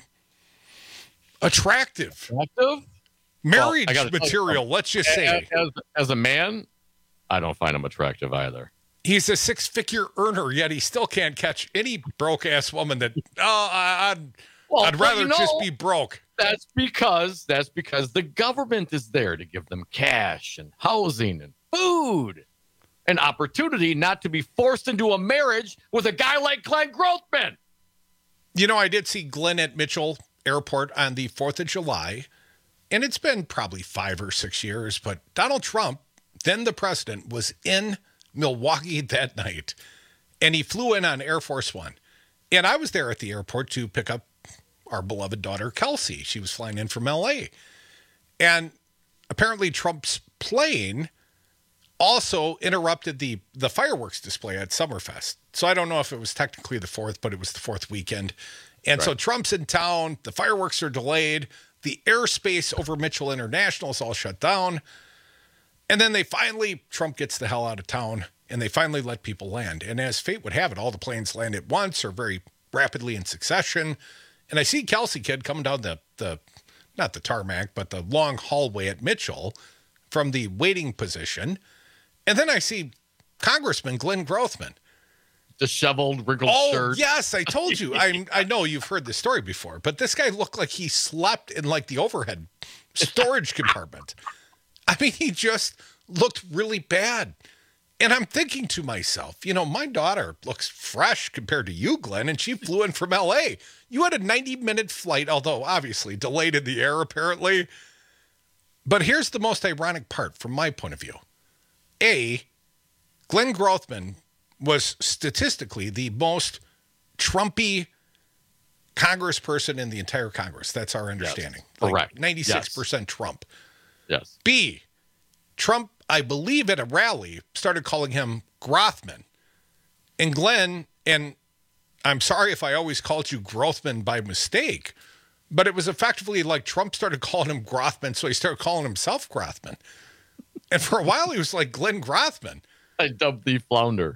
attractive. Attractive? Marriage Well, I gotta tell you material, something. let's just As- say. As, as a man, I don't find him attractive either. He's a six-figure earner, yet he still can't catch any broke-ass woman that, oh, I, I'd, Well, I'd but rather you know- just be broke. That's because that's because the government is there to give them cash and housing and food and opportunity not to be forced into a marriage with a guy like Glenn Grothman. You know, I did see Glenn at Mitchell Airport on the fourth of July, and it's been probably five or six years, but Donald Trump, then the president, was in Milwaukee that night, and he flew in on Air Force One. And I was there at the airport to pick up our beloved daughter, Kelsey. She was flying in from L A. And apparently Trump's plane also interrupted the, the fireworks display at Summerfest. So I don't know if it was technically the fourth, but it was the fourth weekend. And so Right. Trump's in town. The fireworks are delayed. The airspace over Mitchell International is all shut down. And then they finally, Trump gets the hell out of town, and they finally let people land. And as fate would have it, all the planes land at once or very rapidly in succession. And I see Kelsey Kid coming down the, the, not the tarmac, but the long hallway at Mitchell from the waiting position. And then I see Congressman Glenn Grothman. Disheveled, wrinkled Oh, shirt. yes, I told you. I I know you've heard this story before, but this guy looked like he slept in like the overhead storage compartment. I mean, he just looked really bad. And I'm thinking to myself, you know, my daughter looks fresh compared to you, Glenn, and she flew in from L A. You had a ninety minute flight, although obviously delayed in the air, apparently. But here's the most ironic part from my point of view. A, Glenn Grothman was statistically the most Trumpy congressperson in the entire Congress. That's our understanding. Yes, correct. Like ninety-six percent yes. Trump. Yes. B, Trump, I believe at a rally, started calling him Grothman. And Glenn, and I'm sorry if I always called you Grothman by mistake, but it was effectively like Trump started calling him Grothman, so he started calling himself Grothman. And for a while, he was like Glenn Grothman. I dubbed the flounder.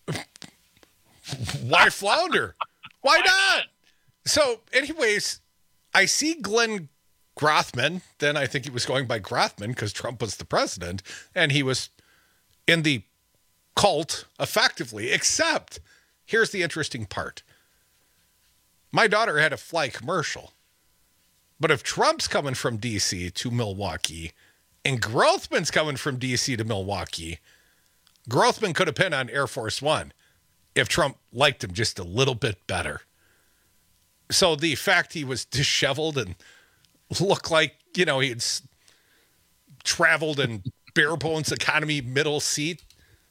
Why flounder? Why not? So, anyways, I see Glenn Grothman. Then I think he was going by Grothman because Trump was the president, and he was in the cult effectively, except here's the interesting part. My daughter had to fly commercial. But if Trump's coming from D C to Milwaukee and Grothman's coming from D C to Milwaukee, Grothman could have been on Air Force One if Trump liked him just a little bit better. So the fact he was disheveled and looked like, you know, he had traveled in bare bones economy middle seat,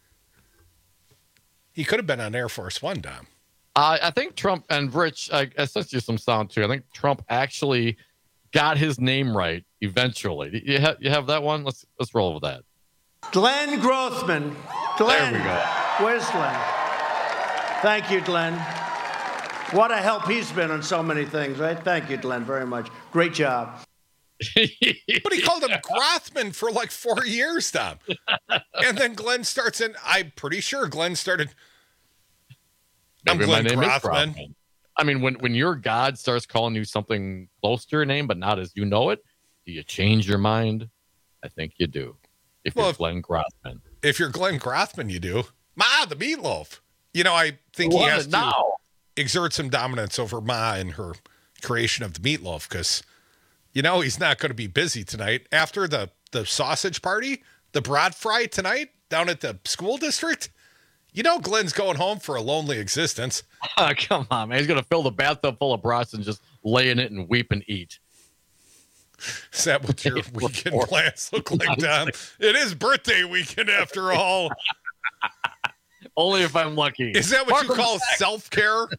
he could have been on Air Force One, Dom. Uh, I think Trump, and Rich, I, I sent you some sound too. I think Trump actually got his name right eventually. You have, you have that one? Let's let's roll with that. Glenn Grothman. Glenn. There we go. Where's Glenn? Thank you, Glenn. What a help he's been on so many things, right? Thank you, Glenn, very much. Great job. But he called him Grothman for like four years, Tom. And then Glenn starts in, I'm pretty sure Glenn started. I'm Maybe Glenn my name is Grothman. Grothman. I mean, when, when your God starts calling you something close to your name, but not as you know it, do you change your mind? I think you do. If Well, you're if- Glenn Grothman. If you're Glenn Grothman, you do. Ma, the meatloaf. You know, I think What he has to now? exert some dominance over Ma and her creation of the meatloaf because, you know, he's not going to be busy tonight. After the, the sausage party, the broad fry tonight down at the school district, you know Glenn's going home for a lonely existence. Oh, come on, man. He's going to fill the bathtub full of brats and just lay in it and weep and eat. Is that what your weekend plans look like, Tom? It is birthday weekend after all. Only if I'm lucky. Is that what Mark, you call welcome back. self-care?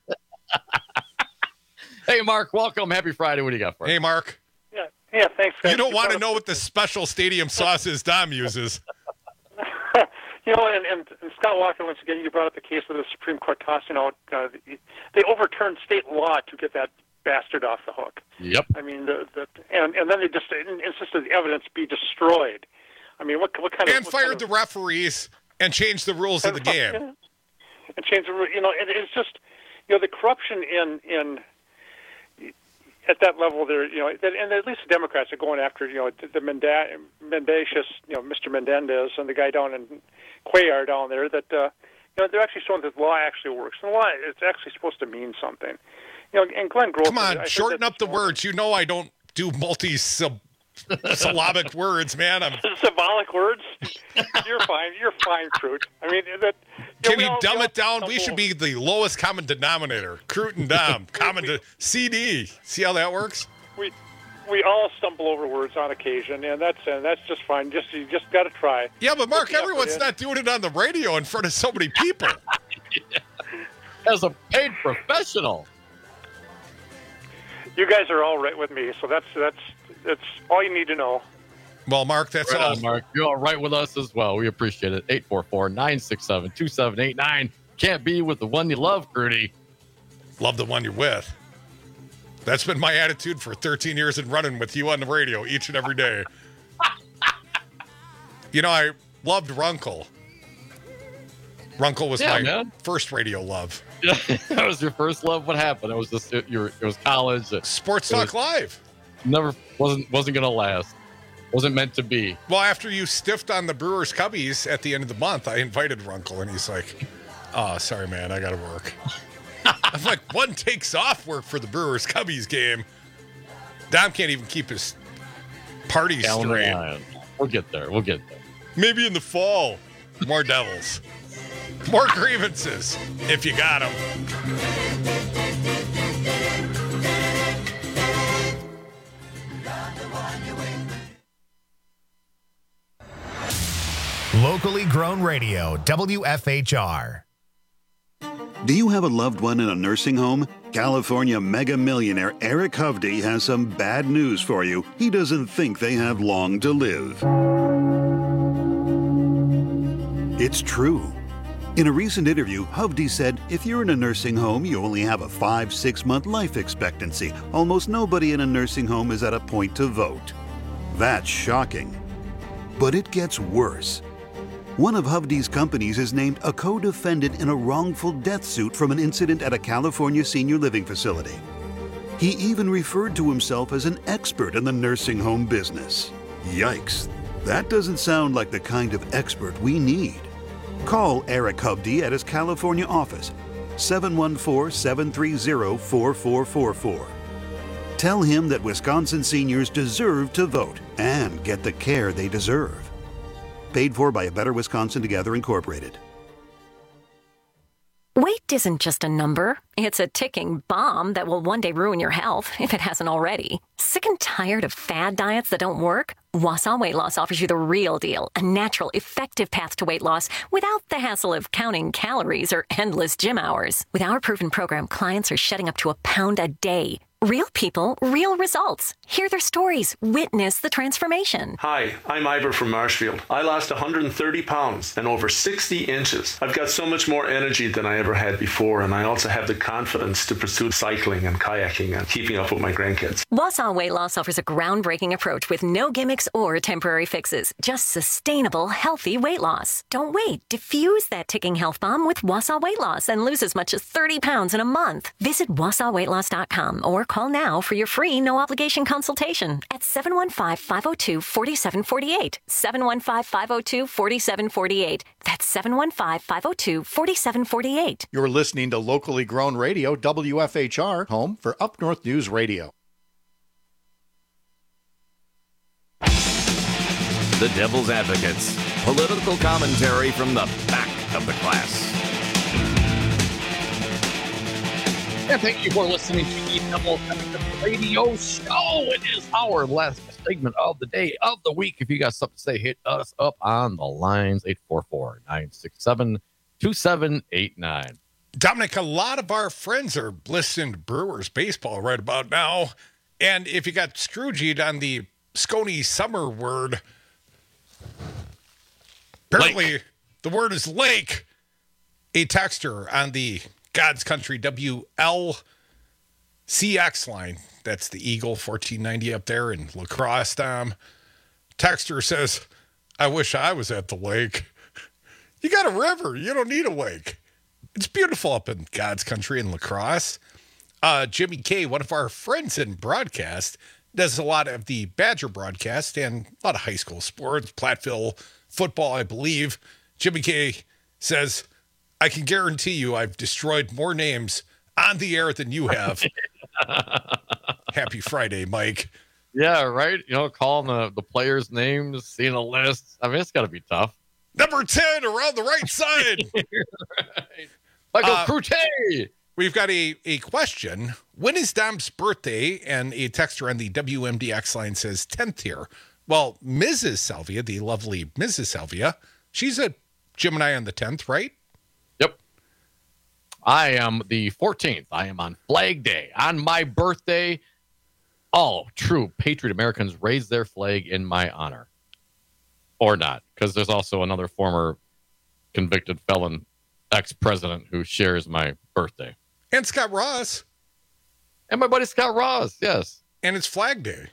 Hey, Mark, welcome. Happy Friday. What do you got for us? Hey, Mark. Yeah, yeah. Thanks. You guys. don't want to brought know what the special stadium sauce is Dom uses. up- You know, and, and, and Scott Walker, once again, you brought up the case with the Supreme Court tossing out. Uh, they overturned state law to get that bastard off the hook. Yep. I mean, the, the and and then they just insisted the evidence be destroyed. I mean, what what kind of And what fired kind the of, referees and changed the rules of the game. and change the ru- you know, and it's just you know the corruption in in at that level there, you know, that, and at least the Democrats are going after you know the, the menda- mendacious you know Mister Menendez and the guy down in Cuellar down there that uh, you know they're actually showing that the law actually works. And the law it's actually supposed to mean something. You know, and Glenn Grothman. Come I on, think shorten that's up the words. You know I don't do multi-syllabic words, man. I'm. symbolic words. You're fine. You're fine, Crute. I mean that. Can we you all- dumb we all it down? We stumble- should be the lowest common denominator. Crute and Dom. Common de- C D. See how that works? We we all stumble over words on occasion, and that's and that's just fine. Just you just got to try. Yeah, but Mark, Put the effort everyone's in. not doing it on the radio in front of so many people. As a paid professional. You guys are all right with me, so that's that's that's all you need to know. Well, Mark, that's Right all. on, Mark. You're all right with us as well. We appreciate it. eight four four, nine six seven, two seven eight nine. Can't be with the one you love, Grudy. Love the one you're with. That's been my attitude for thirteen years and running with you on the radio each and every day. You know, I loved Runkle. Runkle was Yeah, my man. first radio love. That was your first love. What happened? It was just it, you were, it was college. It, Sports it Talk was- Live. Never wasn't wasn't gonna last. Wasn't meant to be. Well, after you stiffed on the Brewers Cubbies at the end of the month, I invited Runkle, and he's like, "Oh, sorry, man, I got to work." I'm like, one takes off work for the Brewers Cubbies game. Dom can't even keep his party Calendar straight. line. We'll get there. We'll get there. Maybe in the fall, more Devils, more grievances if you got them. Locally grown radio, W F H R. Do you have a loved one in a nursing home? California mega millionaire Eric Hovde has some bad news for you. He doesn't think they have long to live. It's true. In a recent interview, Hovde said, if you're in a nursing home, you only have a five, six month life expectancy. Almost nobody in a nursing home is at a point to vote. That's shocking. But it gets worse. One of Hovde's companies is named a co-defendant in a wrongful death suit from an incident at a California senior living facility. He even referred to himself as an expert in the nursing home business. Yikes. That doesn't sound like the kind of expert we need. Call Eric Hovde at his California office, seven one four, seven three zero, four four four four. Tell him that Wisconsin seniors deserve to vote and get the care they deserve. Paid for by A Better Wisconsin Together, Incorporated. Weight isn't just a number. It's a ticking bomb that will one day ruin your health, if it hasn't already. Sick and tired of fad diets that don't work? Wausau Weight Loss offers you the real deal, a natural, effective path to weight loss without the hassle of counting calories or endless gym hours. With our proven program, clients are shedding up to a pound a day. Real people, real results. Hear their stories. Witness the transformation. Hi, I'm Ivor from Marshfield. I lost one hundred thirty pounds and over sixty inches. I've got so much more energy than I ever had before, and I also have the confidence to pursue cycling and kayaking and keeping up with my grandkids. Wausau Weight Loss offers a groundbreaking approach with no gimmicks or temporary fixes. Just sustainable, healthy weight loss. Don't wait. Diffuse that ticking health bomb with Wausau Weight Loss and lose as much as thirty pounds in a month. Visit wausau weight loss dot com or call now for your free no-obligation consultation at seven one five, five oh two, four seven four eight. seven one five, five oh two, four seven four eight. That's seven one five, five oh two, four seven four eight. You're listening to locally grown radio, W F H R, home for Up North News Radio. The Devil's Advocates. Political commentary from the back of the class. And thank you for listening to the Devil's Advocates Radio Show. It is our last segment of the day, of the week. If you got something to say, hit us up on the lines, eight four four, nine six seven, two seven eight nine. Dominic, a lot of our friends are listening to Brewers baseball right about now. And if you got Scrooged on the Scony summer word, apparently lake. The word is lake. A texter on the God's Country W L C X line. That's the Eagle fourteen ninety up there in La Crosse, Tom. Texter says, I wish I was at the lake. You got a river. You don't need a lake. It's beautiful up in God's Country in La Crosse. Uh, Jimmy K, one of our friends in broadcast, does a lot of the Badger broadcast and a lot of high school sports, Platteville football, I believe. Jimmy K says, I can guarantee you I've destroyed more names on the air than you have. Happy Friday, Mike. Yeah, right. You know, calling the, the players' names, seeing a list. I mean, it's got to be tough. Number ten around the right side. Right. Michael uh, Crute. We've got a, a question. When is Dom's birthday? And a texter on the W M D X line says tenth here. Well, Missus Salvia, the lovely Missus Salvia, she's a Gemini on the tenth, right? I am the fourteenth. I am on Flag Day. On my birthday, all true patriot Americans raise their flag in my honor. Or not, because there's also another former convicted felon ex-president who shares my birthday. And Scott Ross. And my buddy Scott Ross, yes. And it's Flag Day.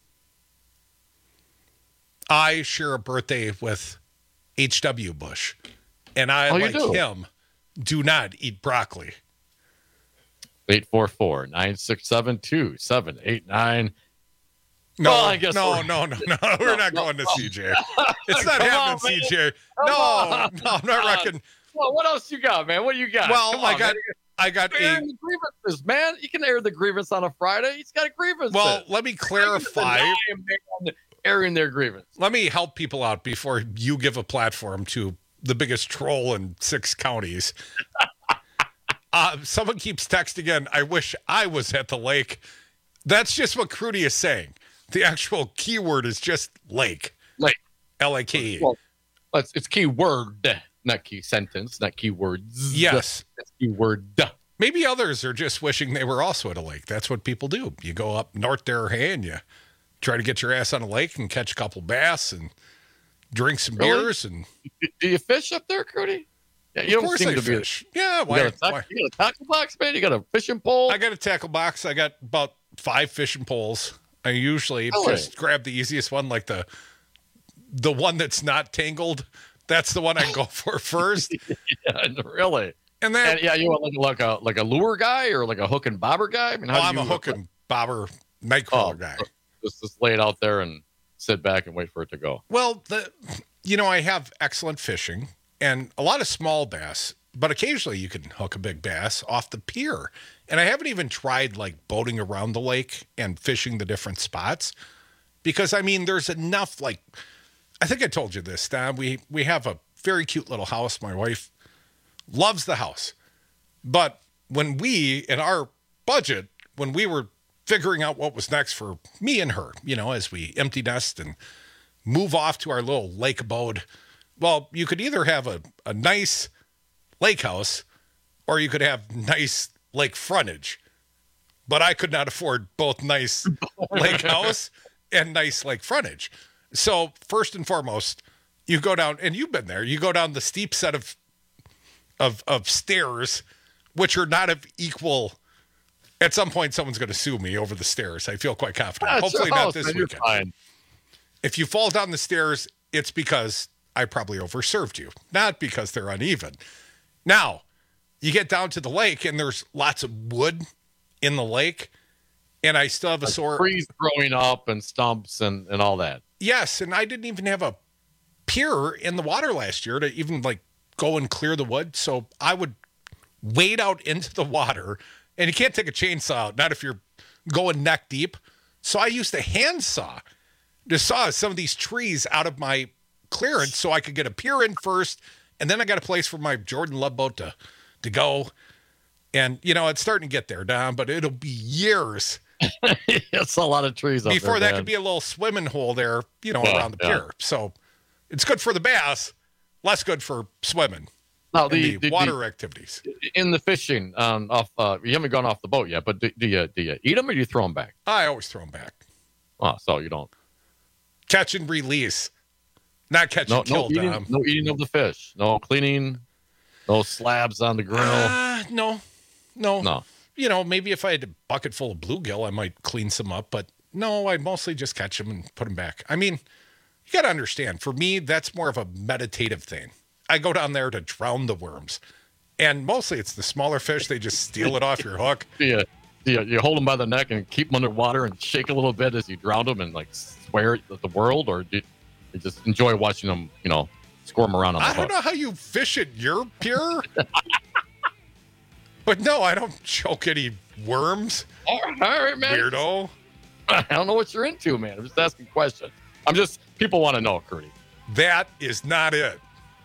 I share a birthday with H W Bush. And I, oh, like him, do not eat broccoli. eight four four, nine six seven, two seven eight nine. No, well, I guess no, no, no, no. We're not going to C J. It's not happening, C J. No, no, I'm not reckoning. Well, what else you got, man? What you got? Well, Come I on, got, man. I got a the grievances, man. You can air the grievance on a Friday. He's got a grievance. Well, let me clarify. Airing their grievance. Let me help people out before you give a platform to the biggest troll in six counties. uh, someone keeps texting in, I wish I was at the lake. That's just what Crute is saying. The actual keyword is just lake. Lake. L A K E. Well, it's, it's keyword, not key sentence, not keywords. Yes. It's keyword. Maybe others are just wishing they were also at a lake. That's what people do. You go up north there, hey, and you try to get your ass on a lake and catch a couple bass and drink some Really? beers. And Do you fish up there, Cody? Yeah, you of don't course seem I to be- fish. Yeah, You why, got, a tack- why? you got a tackle box, man? You got a fishing pole? I got a tackle box. I got about five fishing poles. I usually Really? just grab the easiest one, like the the one that's not tangled. That's the one I go for first. Yeah, really. And then, And, yeah, you want like, like a like a lure guy or like a hook and bobber guy? I mean, how oh, do I'm you, a hook and bobber nightcrawler Oh, guy. Just, just lay it out there and sit back and wait for it to go. Well, the you know, I have excellent fishing and a lot of small bass, but occasionally you can hook a big bass off the pier. And I haven't even tried like boating around the lake and fishing the different spots because I mean, there's enough like I think I told you this, Don. We we have a very cute little house. My wife loves the house. But when we in our budget, when we were figuring out what was next for me and her, you know, as we empty nest and move off to our little lake abode. Well, you could either have a, a nice lake house or you could have nice lake frontage. But I could not afford both nice lake house and nice lake frontage. So first and foremost, you go down, and you've been there, you go down the steep set of of of stairs, which are not of equal. At some point, someone's going to sue me over the stairs. I feel quite confident. Ah, it's Hopefully your not house, this man. You're weekend. fine. If you fall down the stairs, it's because I probably overserved you, not because they're uneven. Now, you get down to the lake, and there's lots of wood in the lake, and I still have a Like sore. trees growing up and stumps and, and all that. Yes, and I didn't even have a pier in the water last year to even like go and clear the wood. So I would wade out into the water, and you can't take a chainsaw out, not if you're going neck deep. So I used a handsaw to saw some of these trees out of my clearance so I could get a pier in first, and then I got a place for my Jordan Love boat to, to go. And, you know, it's starting to get there, Don, but it'll be years. It's a lot of trees up Before there, that man. could be a little swimming hole there, you know, Yeah, around the yeah. pier. So it's good for the bass, less good for swimming. Now, and the- the, the- water the- activities. In the fishing, um, off uh, you haven't gone off the boat yet, but do, do you do you eat them or do you throw them back? I always throw them back. Oh, so you don't Catch and release. Not catch no and kill, no eating, Dom. no eating of the fish, no cleaning, no slabs on the grill. Uh, no, no. No. You know, maybe if I had a bucket full of bluegill, I might clean some up. But no, I mostly just catch them and put them back. I mean, you got to understand, for me, that's more of a meditative thing. I go down there to drown the worms. And mostly it's the smaller fish. They just steal it off your hook. Do you, do you, you hold them by the neck and keep them underwater and shake a little bit as you drown them and like swear at the world, or do you, you just enjoy watching them, you know, squirm around on the I don't hook? know how you fish at your pier. But no, I don't choke any worms. All right, man. Weirdo. I don't know what you're into, man. I'm just asking questions. I'm just, people want to know, Curdy. That is not it.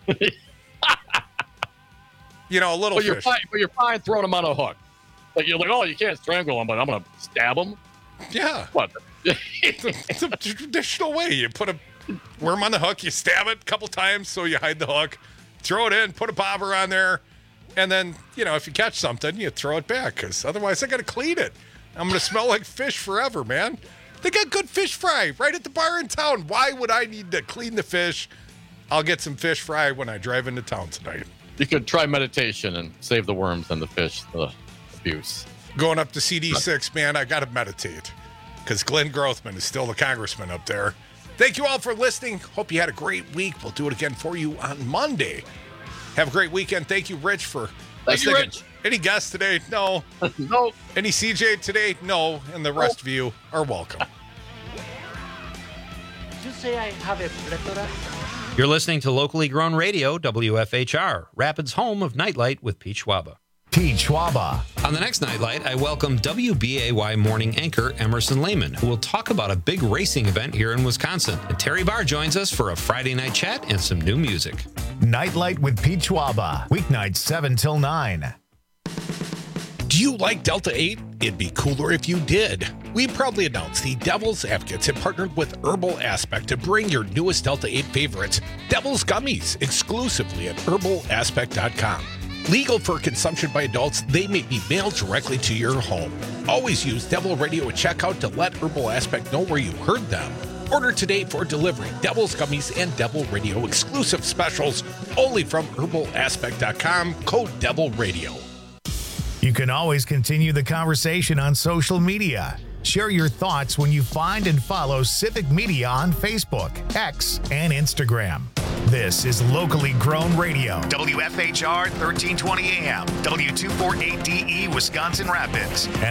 You know, a little But you're fish. fine. But you're fine throwing them on a hook. Like you're like, oh, you can't strangle them, but I'm gonna stab them. Yeah. What? It's a traditional way. You put a worm on the hook, you stab it a couple times so you hide the hook, throw it in, put a bobber on there, and then, you know, if you catch something, you throw it back because otherwise I got to clean it. I'm going to smell like fish forever, man. They got good fish fry right at the bar in town. Why would I need to clean the fish? I'll get some fish fry when I drive into town tonight. You could try meditation and save the worms and the fish, the abuse. Going up to C D six, man, I got to meditate because Glenn Grothman is still the congressman up there. Thank you all for listening. Hope you had a great week. We'll do it again for you on Monday. Have a great weekend. Thank you, Rich, for Thank you, listening. Rich. Any guests today? No. No. Any C J today? No. And the rest of you are welcome. Did you say I have a plethora? You're listening to locally grown radio, W F H R, Rapids' home of Nightlight with Pete Schwaba. Pete Schwaba. On the next Nightlight, I welcome W B A Y morning anchor Emerson Lehman, who will talk about a big racing event here in Wisconsin. And Terry Barr joins us for a Friday night chat and some new music. Nightlight with Pete Schwaba. Weeknights seven till nine. Do you like Delta eight? It'd be cooler if you did. We proudly announce the Devil's Advocates have partnered with Herbal Aspect to bring your newest Delta eight favorites, Devil's Gummies, exclusively at herbal aspect dot com. Legal for consumption by adults, they may be mailed directly to your home. Always use Devil Radio at checkout to let Herbal Aspect know where you heard them. Order today for delivery. Devil's Gummies and Devil Radio exclusive specials only from herbal aspect dot com, code Devil Radio. You can always continue the conversation on social media. Share your thoughts when you find and follow Civic Media on Facebook, X, and Instagram. This is Locally Grown Radio, W F H R thirteen twenty A M, W two forty-eight D E, Wisconsin Rapids.